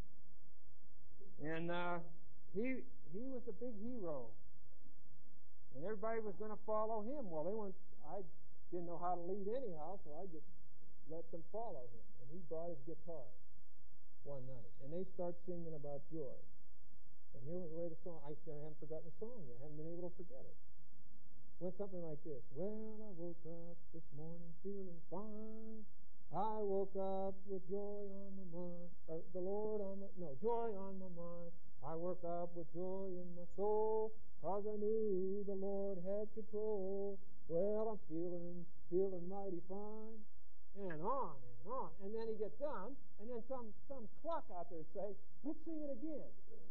and uh, he he was the big hero, and everybody was going to follow him. Well, they weren't. I didn't know how to lead anyhow, so I just let them follow him. And he brought his guitar one night, and they start singing about joy. And here was the way the song, I still haven't forgotten the song yet. I haven't been able to forget it. Went something like this. "Well, I woke up this morning feeling fine. I woke up with joy on my mind." Or the Lord on my, no, joy on my mind. "I woke up with joy in my soul, 'cause I knew the Lord had control. Well, I'm feeling, feeling mighty fine." And on and on. And then he gets done, and then some, some cluck out there would say, "Let's sing it again."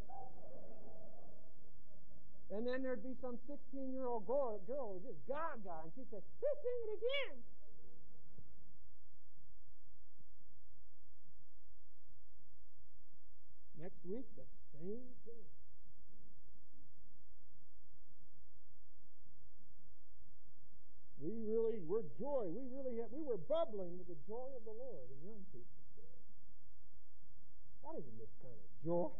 And then there'd be some sixteen-year-old girl, girl who was just gaga, and she'd say, "Let's sing it again." Next week, the same thing. We really were joy. We really had, we were bubbling with the joy of the Lord in young people today. That isn't this kind of joy.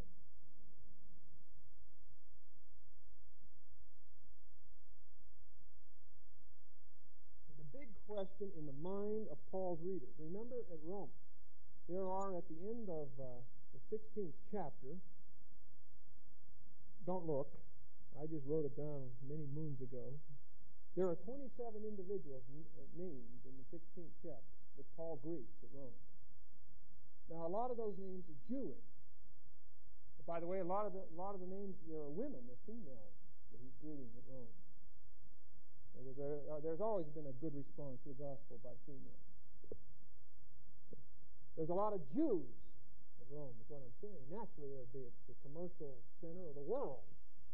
The big question in the mind of Paul's readers. Remember at Rome, there are at the end of uh, the sixteenth chapter, don't look, I just wrote it down many moons ago. There are twenty-seven individuals n- uh, named in the sixteenth chapter that Paul greets at Rome. Now, a lot of those names are Jewish. But by the way, a lot of the, a lot of the names, there are women, they're females that he's greeting at Rome. There was a, uh, there's always been a good response to the gospel by females. There's a lot of Jews at Rome, is what I'm saying. Naturally, there would be. It's the commercial center of the world.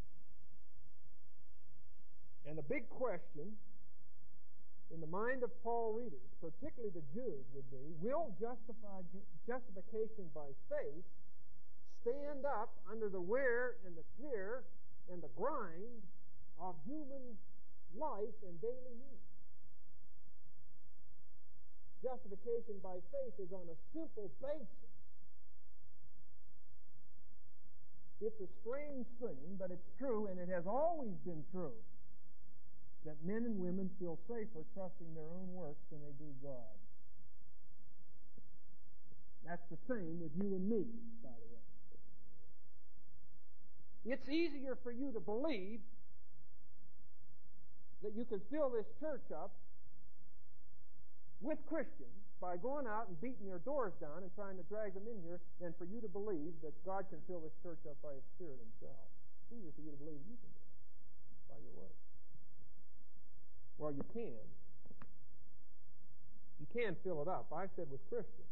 And the big question in the mind of Paul readers, particularly the Jews, would be, will justify, justification by faith stand up under the wear and the tear and the grind of human life and daily needs? Justification by faith is on a simple basis. It's a strange thing, but it's true, and it has always been true, that men and women feel safer trusting their own works than they do God. That's the same with you and me, by the way. It's easier for you to believe that you can fill this church up with Christians by going out and beating their doors down and trying to drag them in here than for you to believe that God can fill this church up by His Spirit Himself. It's easier for you to believe you can do it by your works. Well, you can. You can fill it up. I said with Christians.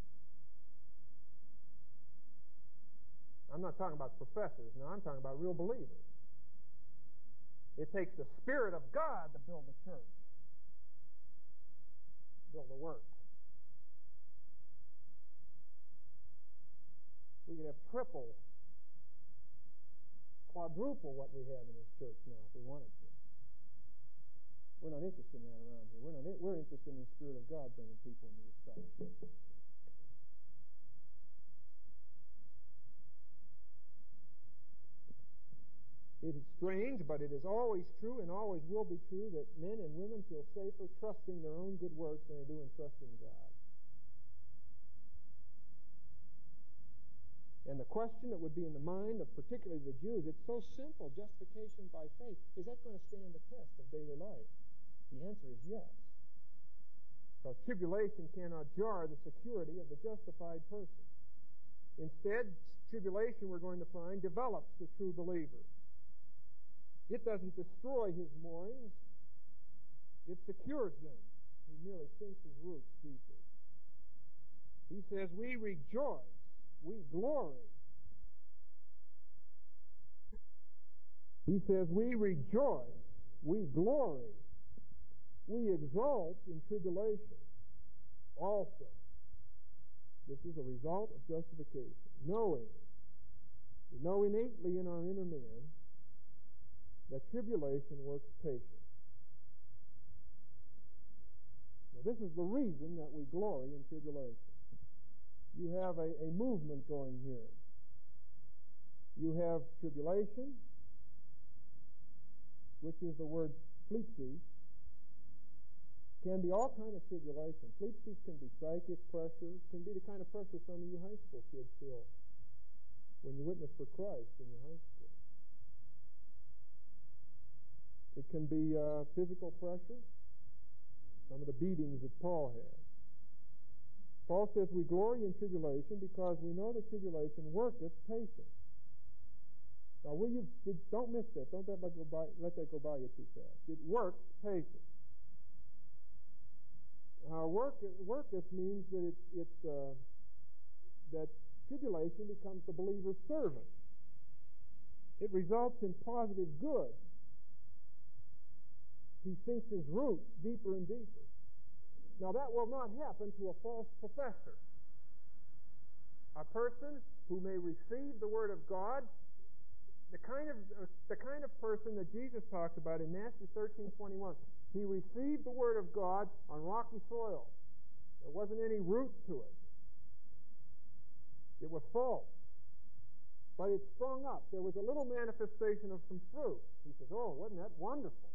I'm not talking about professors. Now, I'm talking about real believers. It takes the Spirit of God to build the church. Build the work. We could have triple, quadruple what we have in this church now if we wanted to. We're not interested in that around here. We're not. We're interested in the Spirit of God bringing people into this fellowship. It is strange, but it is always true and always will be true that men and women feel safer trusting their own good works than they do in trusting God. And the question that would be in the mind of particularly the Jews, it's so simple, justification by faith. Is that going to stand the test of daily life? The answer is yes. Because tribulation cannot jar the security of the justified person. Instead, tribulation, we're going to find, develops the true believer. It doesn't destroy his moorings. It secures them. He merely sinks his roots deeper. He says, we rejoice, we glory. He says, we rejoice, we glory, we exult in tribulation also. This is a result of justification. Knowing, we know innately in our inner man that tribulation works patience. Now, this is the reason that we glory in tribulation. You have a, a movement going here. You have tribulation, which is the word phlipsis. Can be all kind of tribulation. Phlipsis can be psychic pressure, can be the kind of pressure some of you high school kids feel when you witness for Christ in your high school. It can be uh, physical pressure, some of the beatings that Paul had. Paul says we glory in tribulation because we know that tribulation worketh patience. Now, will you don't miss that. Don't let that go by. Let that go by you too fast. It works patience. Uh, work worketh means that it, it uh, that tribulation becomes the believer's servant. It results in positive good. He sinks his roots deeper and deeper. Now, that will not happen to a false professor. A person who may receive the Word of God, the kind of uh, the kind of person that Jesus talks about in Matthew thirteen twenty-one. He received the Word of God on rocky soil. There wasn't any root to it. It was false. But it sprung up. There was a little manifestation of some fruit. He says, oh, wasn't that wonderful?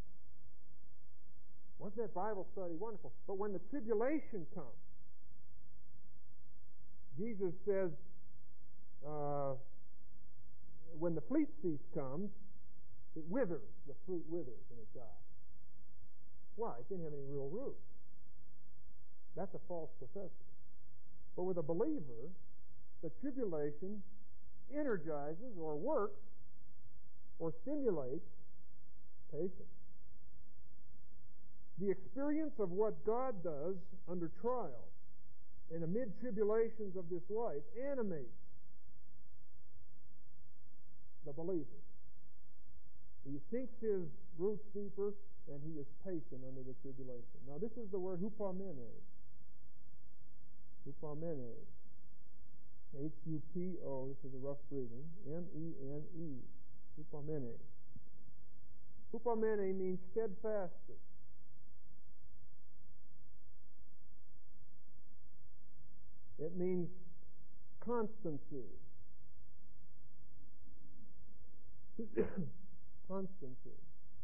Wasn't that Bible study wonderful? But when the tribulation comes, Jesus says, uh, when the phlipsis comes, it withers, the fruit withers, and it dies. Why? It didn't have any real root. That's a false professor. But with a believer, the tribulation energizes or works or stimulates patience. The experience of what God does under trial and amid tribulations of this life animates the believer. He sinks his roots deeper, and he is patient under the tribulation. Now, this is the word hupomene. Hupomene. H U P O, this is a rough breathing, M E N E. Hupomene. Hupomene means steadfastness. It means constancy. Constancy.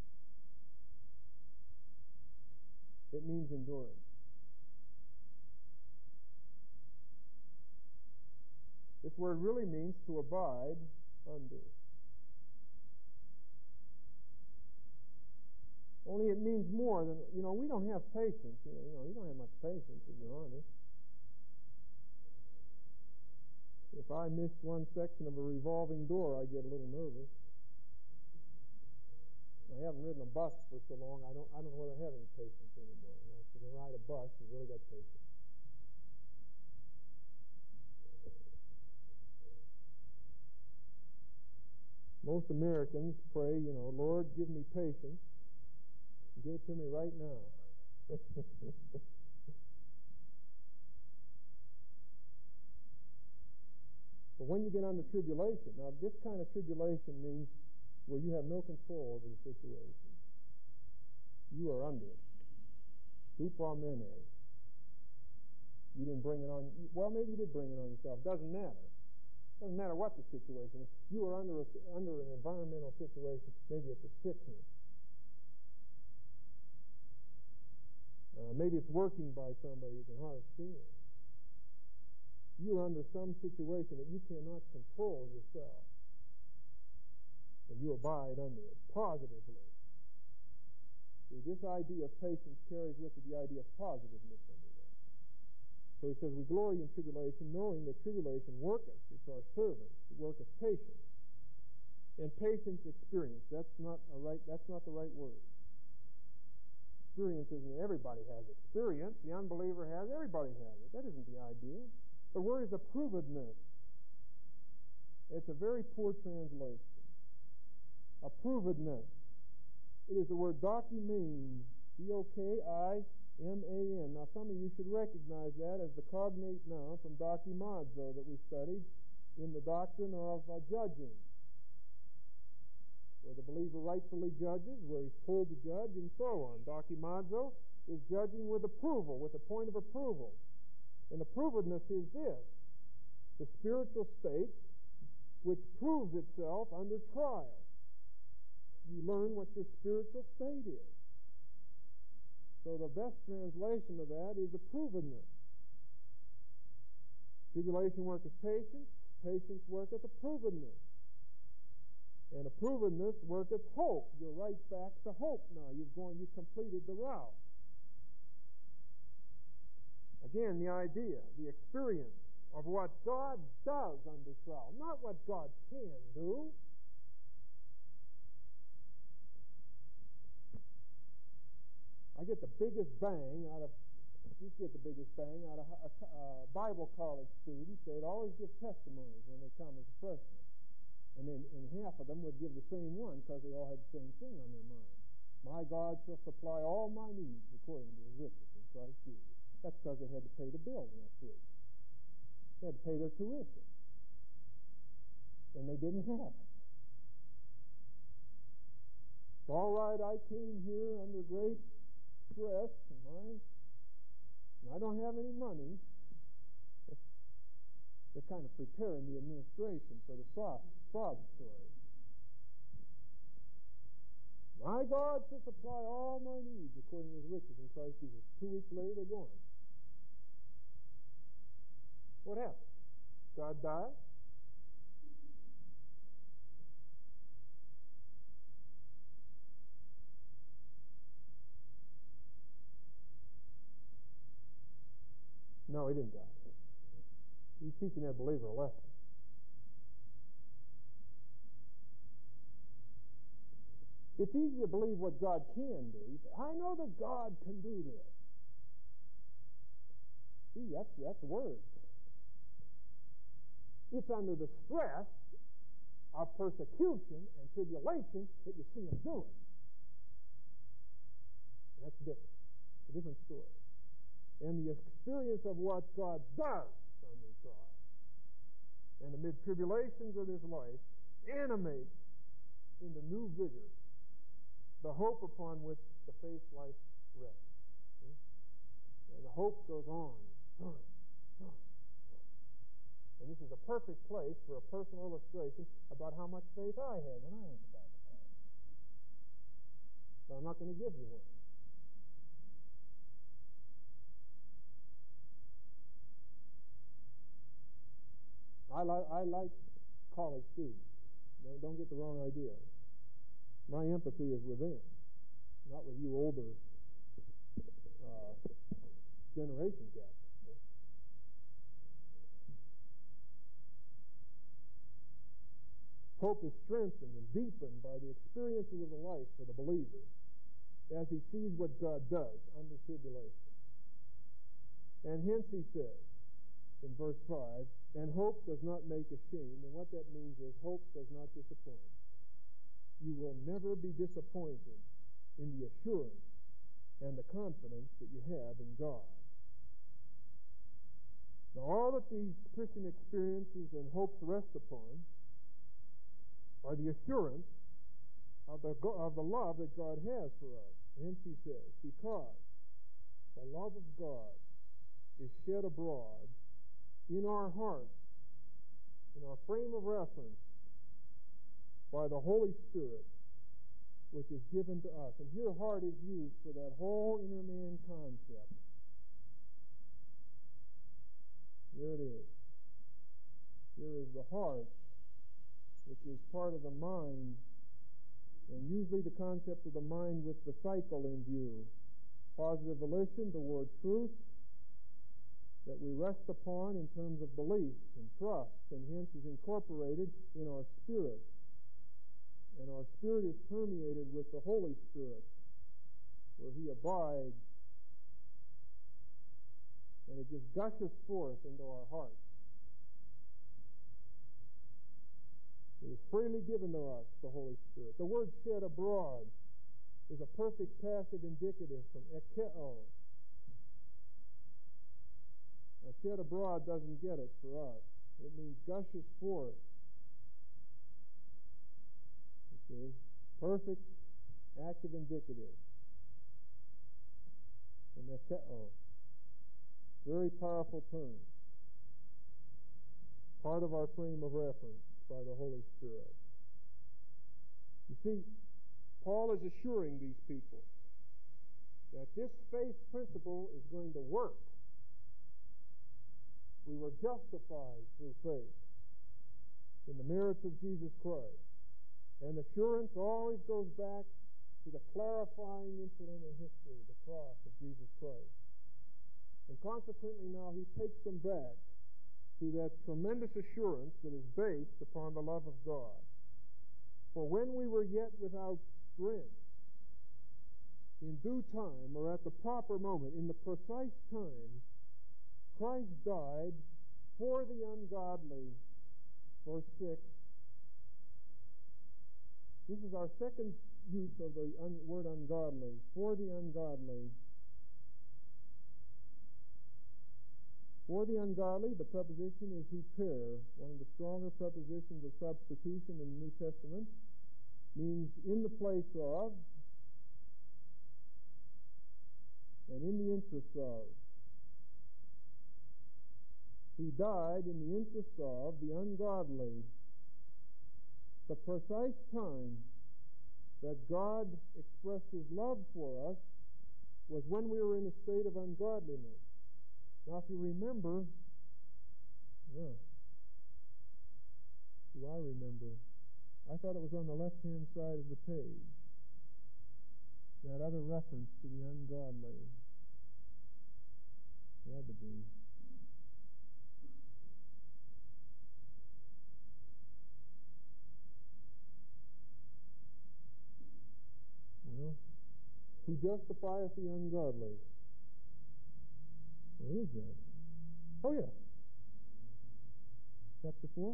It means endurance. This word really means to abide under. Only it means more than, you know, we don't have patience. You know, you know, you don't have much patience, if you're honest. If I missed one section of a revolving door, I get a little nervous. I haven't ridden a bus for so long, I don't I don't know whether I have any patience anymore. You know, if you can ride a bus, you've really got patience. Most Americans pray, you know, Lord, give me patience. Give it to me right now. But when you get under tribulation, now this kind of tribulation means where you have no control over the situation. You are under it. Hupomene. You didn't bring it on. Well, maybe you did bring it on yourself. Doesn't matter. Doesn't matter what the situation is. You are under a, under an environmental situation. Maybe it's a sickness. Uh, maybe it's working by somebody you can hardly stand. You're under some situation that you cannot control yourself. And you abide under it positively. See, this idea of patience carries with it the idea of positiveness under that. So he says, we glory in tribulation, knowing that tribulation worketh. It's our servant. It worketh patience. And patience experience. That's not a right, that's not the right word. Experience isn't everybody has experience. The unbeliever has, everybody has it. That isn't the idea. The word is approvedness. It's a very poor translation. Approvedness. It is the word dokimene, D O K I M A N. Now, some of you should recognize that as the cognate noun from dokimazo that we studied in the doctrine of uh, judging, where the believer rightfully judges, where he's told to judge, and so on. Dokimazo is judging with approval, with a point of approval. And approvedness is this, the spiritual state which proves itself under trial. You learn what your spiritual state is. So the best translation of that is approvedness. Tribulation worketh patience, patience worketh approvedness. And approvedness worketh hope. You're right back to hope now. You've gone, you've completed the route. Again, the idea, the experience of what God does under trial, not what God can do. I get the biggest bang out of, you get the biggest bang out of a, a Bible college students. They'd always give testimonies when they come as a freshman. And then and half of them would give the same one because they all had the same thing on their mind. My God shall supply all my needs according to his riches in Christ Jesus. That's because they had to pay the bill next week. They had to pay their tuition. And they didn't have it. It's all right, I came here under great stress, and I, and I don't have any money. They're kind of preparing the administration for the fraud, fraud story. My God shall supply all my needs according to his riches in Christ Jesus. Two weeks later, they're gone. What happened? God died? No, he didn't die. He's teaching that believer a lesson. It's easy to believe what God can do. You say, I know that God can do this. See, that's, that's words. It's under the stress of persecution and tribulation that you see him do it. That's different. It's a different story. And the experience of what God does under trial and amid tribulations of this life animates into new vigor the hope upon which the faith life rests. See? And the hope goes on, on, on, on. And this is a perfect place for a personal illustration about how much faith I had when I went to Bible college. But I'm not going to give you one. I like I like college students. Don't, don't get the wrong idea. My empathy is with them, not with you older uh, generation gap people. Hope is strengthened and deepened by the experiences of the life for the believer as he sees what God does under tribulation. And hence he says in verse five, and hope does not make ashamed. And what that means is hope does not disappoint. You will never be disappointed in the assurance and the confidence that you have in God. Now, all that these Christian experiences and hopes rest upon are the assurance of the, of the love that God has for us. Hence he says, because the love of God is shed abroad in our hearts, in our frame of reference, by the Holy Spirit, which is given to us. And here heart is used for that whole inner man concept. Here it is. Here is the heart, which is part of the mind, and usually the concept of the mind with the cycle in view. Positive volition toward truth that we rest upon in terms of belief and trust, and hence is incorporated in our spirit. And our spirit is permeated with the Holy Spirit, where he abides, and it just gushes forth into our hearts. It is freely given to us, the Holy Spirit. The word shed abroad is a perfect passive indicative from ekeo. Now, shed abroad doesn't get it for us. It means gushes forth. You see? Perfect, active indicative. From ekeo. Very powerful term. Part of our frame of reference by the Holy Spirit. You see, Paul is assuring these people that this faith principle is going to work. We were justified through faith in the merits of Jesus Christ. And assurance always goes back to the clarifying incident in history, the cross of Jesus Christ. And consequently now he takes them back to that tremendous assurance that is based upon the love of God. For when we were yet without strength, in due time, or at the proper moment, in the precise time, Christ died for the ungodly. Verse six. This is our second use of the un- word ungodly. For the ungodly. For the ungodly, the preposition is huper, one of the stronger prepositions of substitution in the New Testament. Means in the place of, and in the interest of. He died in the interest of the ungodly. The precise time that God expressed his love for us was when we were in a state of ungodliness. Now, if you remember, yeah, do I remember? I thought it was on the left-hand side of the page. That other reference to the ungodly. It had to be. justifieth the ungodly. Where is that? Oh, yeah. Chapter four?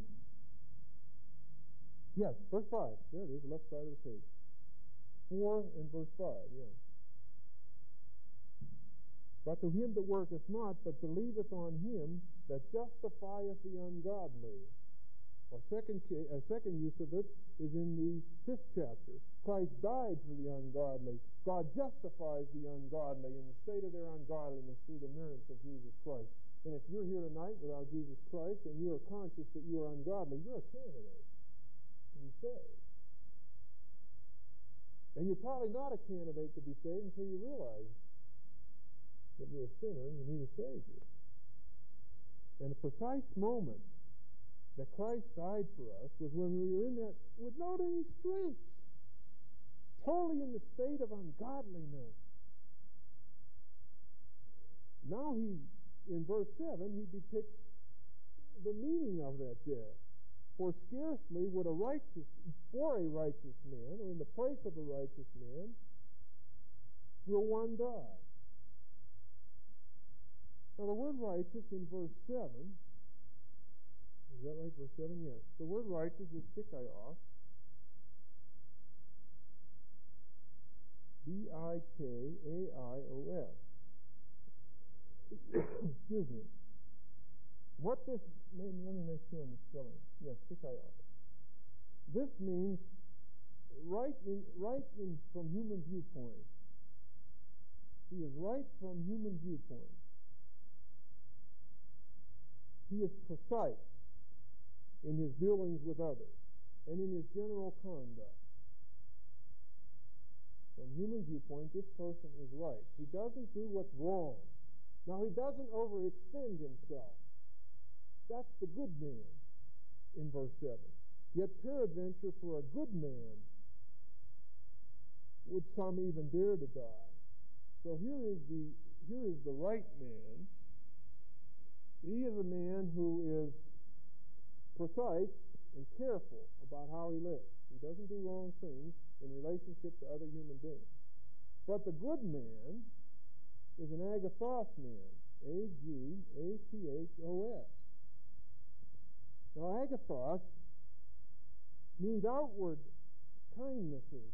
Yes, verse five. There it is, left side of the page. four and verse five, yeah. But to him that worketh not, but believeth on him that justifieth the ungodly. Or second, a second use of it is in the fifth chapter. Christ died for the ungodly. God justifies the ungodly in the state of their ungodliness through the merits of Jesus Christ. And if you're here tonight without Jesus Christ and you are conscious that you are ungodly, you're a candidate to be saved. And you're probably not a candidate to be saved until you realize that you're a sinner and you need a Savior. And the precise moment that Christ died for us was when we were in that without any strength, totally in the state of ungodliness. Now he, in verse seven, he depicts the meaning of that death. For scarcely would a righteous, for a righteous man, or in the place of a righteous man, will one die. Now the word righteous in verse seven, is that right, verse seven? Yes. The word righteous is dikaios. B I K A I O S. Excuse me. What this, let me make sure I'm spelling. Yes, dikaios. This means right in, right in from human viewpoint. He is right from human viewpoint. He is precise in his dealings with others and in his general conduct. From human viewpoint, this person is right. He doesn't do what's wrong. Now, he doesn't overextend himself. That's the good man in verse seven. Yet peradventure for a good man would some even dare to die. So here is the here is the right man. He is a man who is precise and careful about how he lives. He doesn't do wrong things in relationship to other human beings. But the good man is an agathos man. A G A T H O S. Now, agathos means outward kindnesses.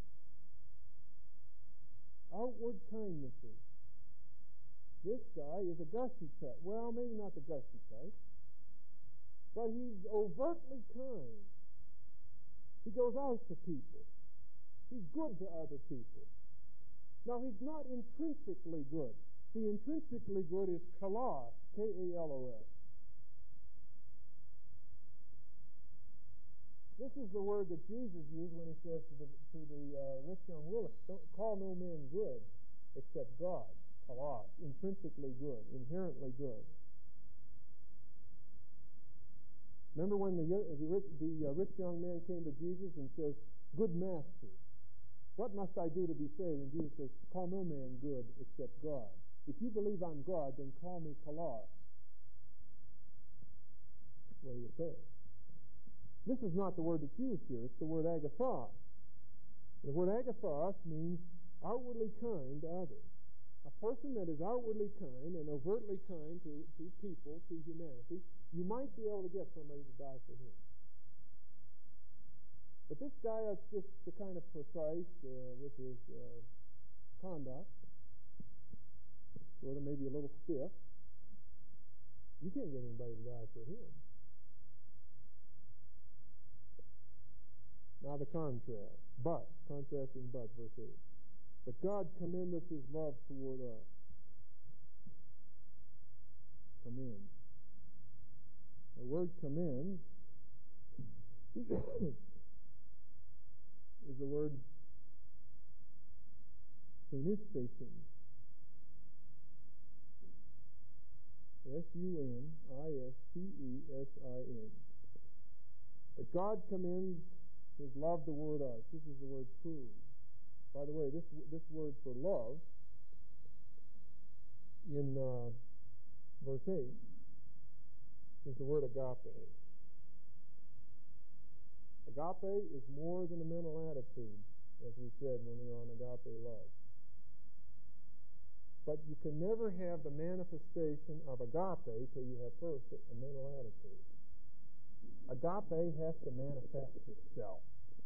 Outward kindnesses. This guy is a gushy type. Well, maybe not the gushy type, but he's overtly kind. He goes out to people. He's good to other people. Now, he's not intrinsically good. The intrinsically good is kalos, K A L O S. This is the word that Jesus used when he says to the, to the uh, rich young ruler, don't call no man good except God. Kalos, intrinsically good, inherently good. Remember when the, the, rich, the uh, rich young man came to Jesus and says, good master, what must I do to be saved? And Jesus says, call no man good except God. If you believe I'm God, then call me kalos. That's what he was saying. This is not the word that's used here. It's the word agathos. The word agathos means outwardly kind to others. A person that is outwardly kind and overtly kind to, to people, to humanity, you might be able to get somebody to die for him. But this guy is just the kind of precise uh, with his uh, conduct, sort of maybe a little stiff. You can't get anybody to die for him. Now the contrast. But, contrasting but, verse eight. But God commendeth his love toward us. Commend. The word commends is the word sunistesin. S U N I S T E S I N. But God commends his love toward us. This is the word prove. By the way, this this word for love in uh, verse eight is the word agape. Agape is more than a mental attitude, as we said when we were on agape love. But you can never have the manifestation of agape till you have first a mental attitude. Agape has to manifest itself.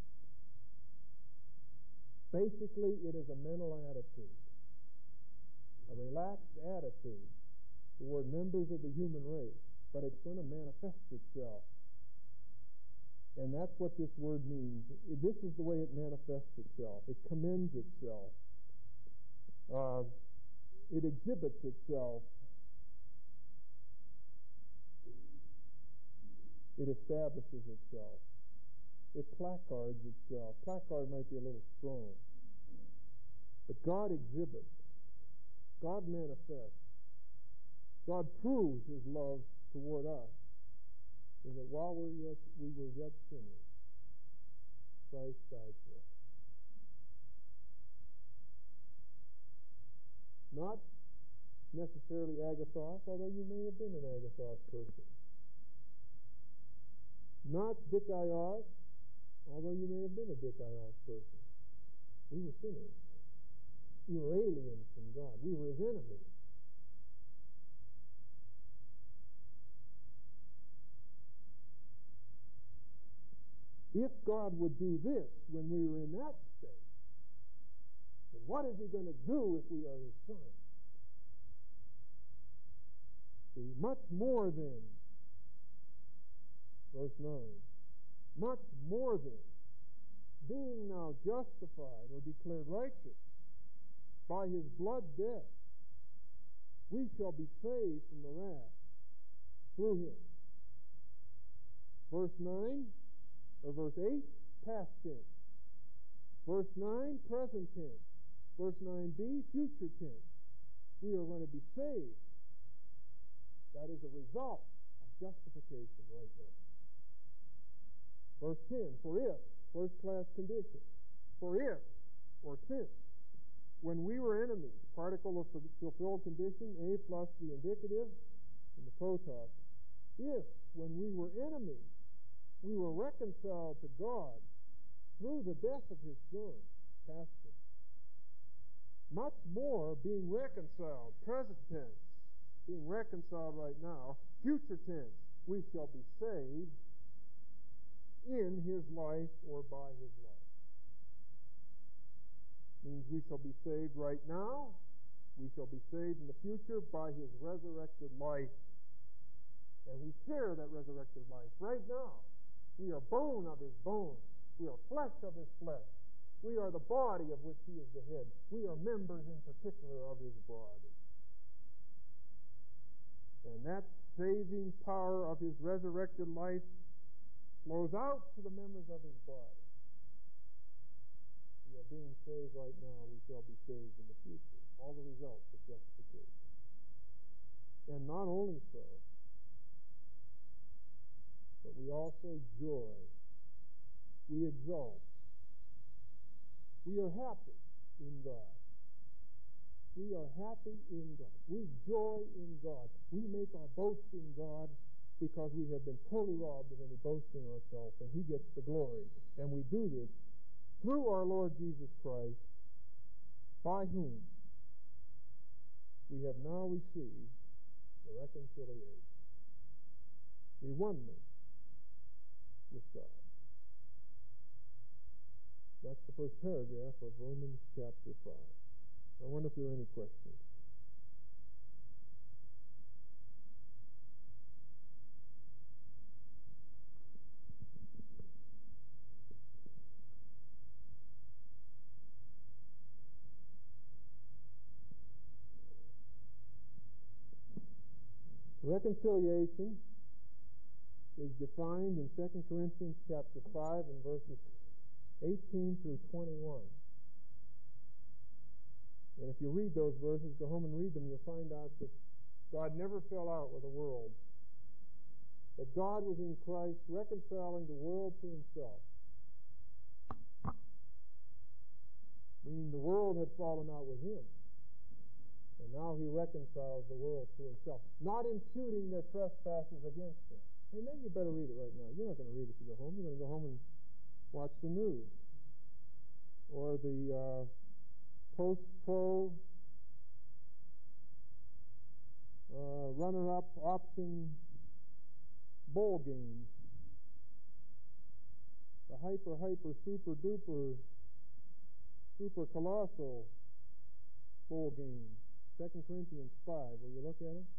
Basically, it is a mental attitude, a relaxed attitude toward members of the human race, but it's going to manifest itself. And that's what this word means. This is the way it manifests itself. It commends itself. Uh, it exhibits itself. It establishes itself. It placards itself. Placard might be a little strong. But God exhibits. God manifests. God proves His love toward us in that while we were yet, we were yet sinners, Christ died for us. Not necessarily agathos, although you may have been an agathos person. Not dikaios, although you may have been a dikaios person. We were sinners. We were aliens from God. We were His enemies. If God would do this when we were in that state, then what is He going to do if we are His sons? See, much more than, verse nine, much more than, being now justified or declared righteous by His blood debt, we shall be saved from the wrath through Him. Verse nine, or verse eight, past tense. Verse nine, present tense. Verse nine b, future tense. We are going to be saved. That is a result of justification right now. Verse ten, for if, first class condition. For if, or since, when we were enemies, particle of fulfilled condition, a plus the indicative, and the protos. If, when we were enemies, we were reconciled to God through the death of His Son, past tense. Much more, being reconciled, present tense, being reconciled right now, future tense, we shall be saved in His life or by His life. Means we shall be saved right now, we shall be saved in the future by His resurrected life. And we share that resurrected life right now. We are bone of His bone. We are flesh of His flesh. We are the body of which He is the head. We are members in particular of His body. And that saving power of His resurrected life flows out to the members of His body. We are being saved right now. We shall be saved in the future. All the results of justification. And not only so, but we also joy. We exult. We are happy in God. We are happy in God. We joy in God. We make our boast in God because we have been totally robbed of any boast in ourselves, and He gets the glory. And we do this through our Lord Jesus Christ, by whom we have now received the reconciliation, the oneness with God. That's the first paragraph of Romans chapter five. I wonder if there are any questions. Reconciliation is defined in Second Corinthians chapter five and verses eighteen through twenty-one. And if you read those verses, go home and read them, you'll find out that God never fell out with the world. That God was in Christ reconciling the world to Himself. Meaning the world had fallen out with Him. And now He reconciles the world to Himself, not imputing their trespasses against them. Hey, maybe you better read it right now. You're not going to read it if you go home. You're going to go home and watch the news. Or the uh, post-pro uh, runner-up option bowl game, the hyper, hyper, super duper, super colossal bowl game, Second Corinthians five. Will you look at it?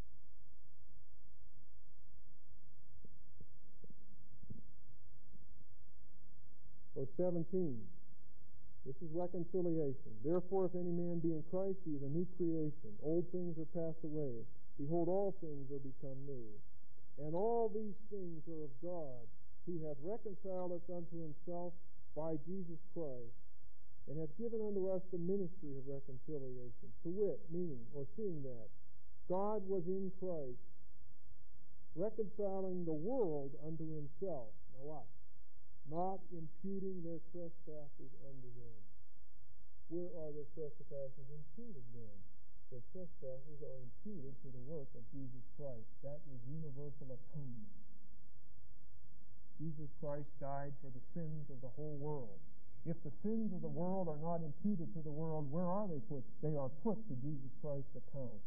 Verse seventeen. This is reconciliation. Therefore, if any man be in Christ, he is a new creation. Old things are passed away. Behold, all things are become new. And all these things are of God, who hath reconciled us unto himself by Jesus Christ, and hath given unto us the ministry of reconciliation. To wit, meaning, or seeing that, God was in Christ, reconciling the world unto himself. Now watch. Not imputing their trespasses unto them. Where are their trespasses imputed then? Their trespasses are imputed to the work of Jesus Christ. That is universal atonement. Jesus Christ died for the sins of the whole world. If the sins of the world are not imputed to the world, where are they put? They are put to Jesus Christ's account.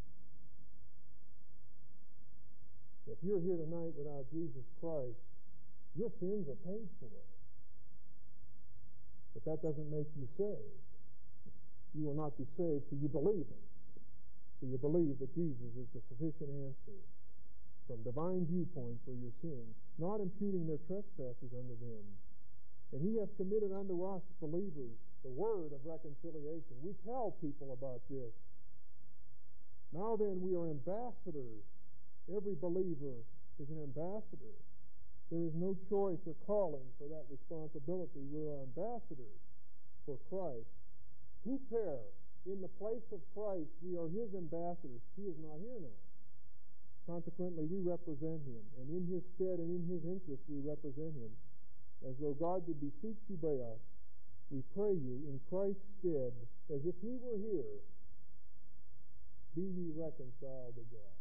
If you're here tonight without Jesus Christ, your sins are paid for. But that doesn't make you saved. You will not be saved till you believe it. Till you believe that Jesus is the sufficient answer from divine viewpoint for your sins, not imputing their trespasses unto them. And he has committed unto us, believers, the word of reconciliation. We tell people about this. Now then, we are ambassadors. Every believer is an ambassador. There is no choice or calling for that responsibility. We are ambassadors for Christ. Who pair? In the place of Christ, we are his ambassadors. He is not here now. Consequently, we represent him. And in his stead and in his interest, we represent him. As though God did beseech you by us, we pray you in Christ's stead, as if he were here, be ye reconciled to God.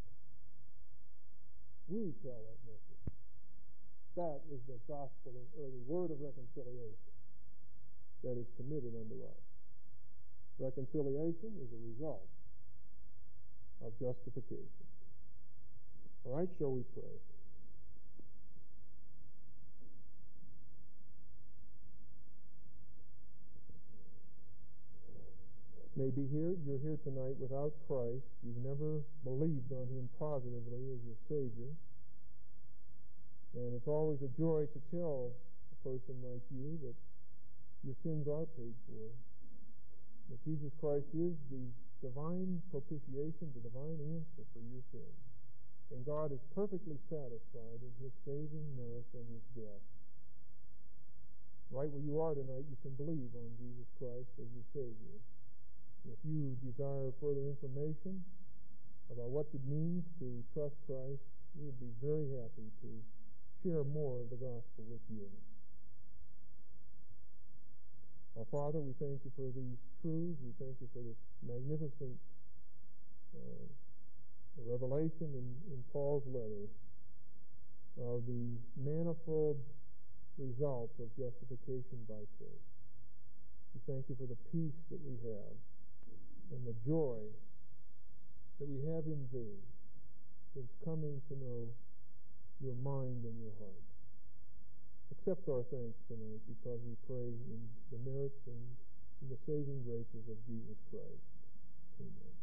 We tell that message. That is the gospel, or the word of reconciliation that is committed unto us. Reconciliation is a result of justification. All right, shall we pray? Maybe here you're here tonight without Christ. You've never believed on him positively as your Savior. And it's always a joy to tell a person like you that your sins are paid for. That Jesus Christ is the divine propitiation, the divine answer for your sins. And God is perfectly satisfied in his saving merits and his death. Right where you are tonight, you can believe on Jesus Christ as your Savior. If you desire further information about what it means to trust Christ, we'd be very happy to share more of the gospel with you. Our Father, we thank you for these truths. We thank you for this magnificent uh, revelation in, in Paul's letter of the manifold results of justification by faith. We thank you for the peace that we have and the joy that we have in thee since coming to know your mind and your heart. Accept our thanks tonight, because we pray in the merits and in the saving graces of Jesus Christ. Amen.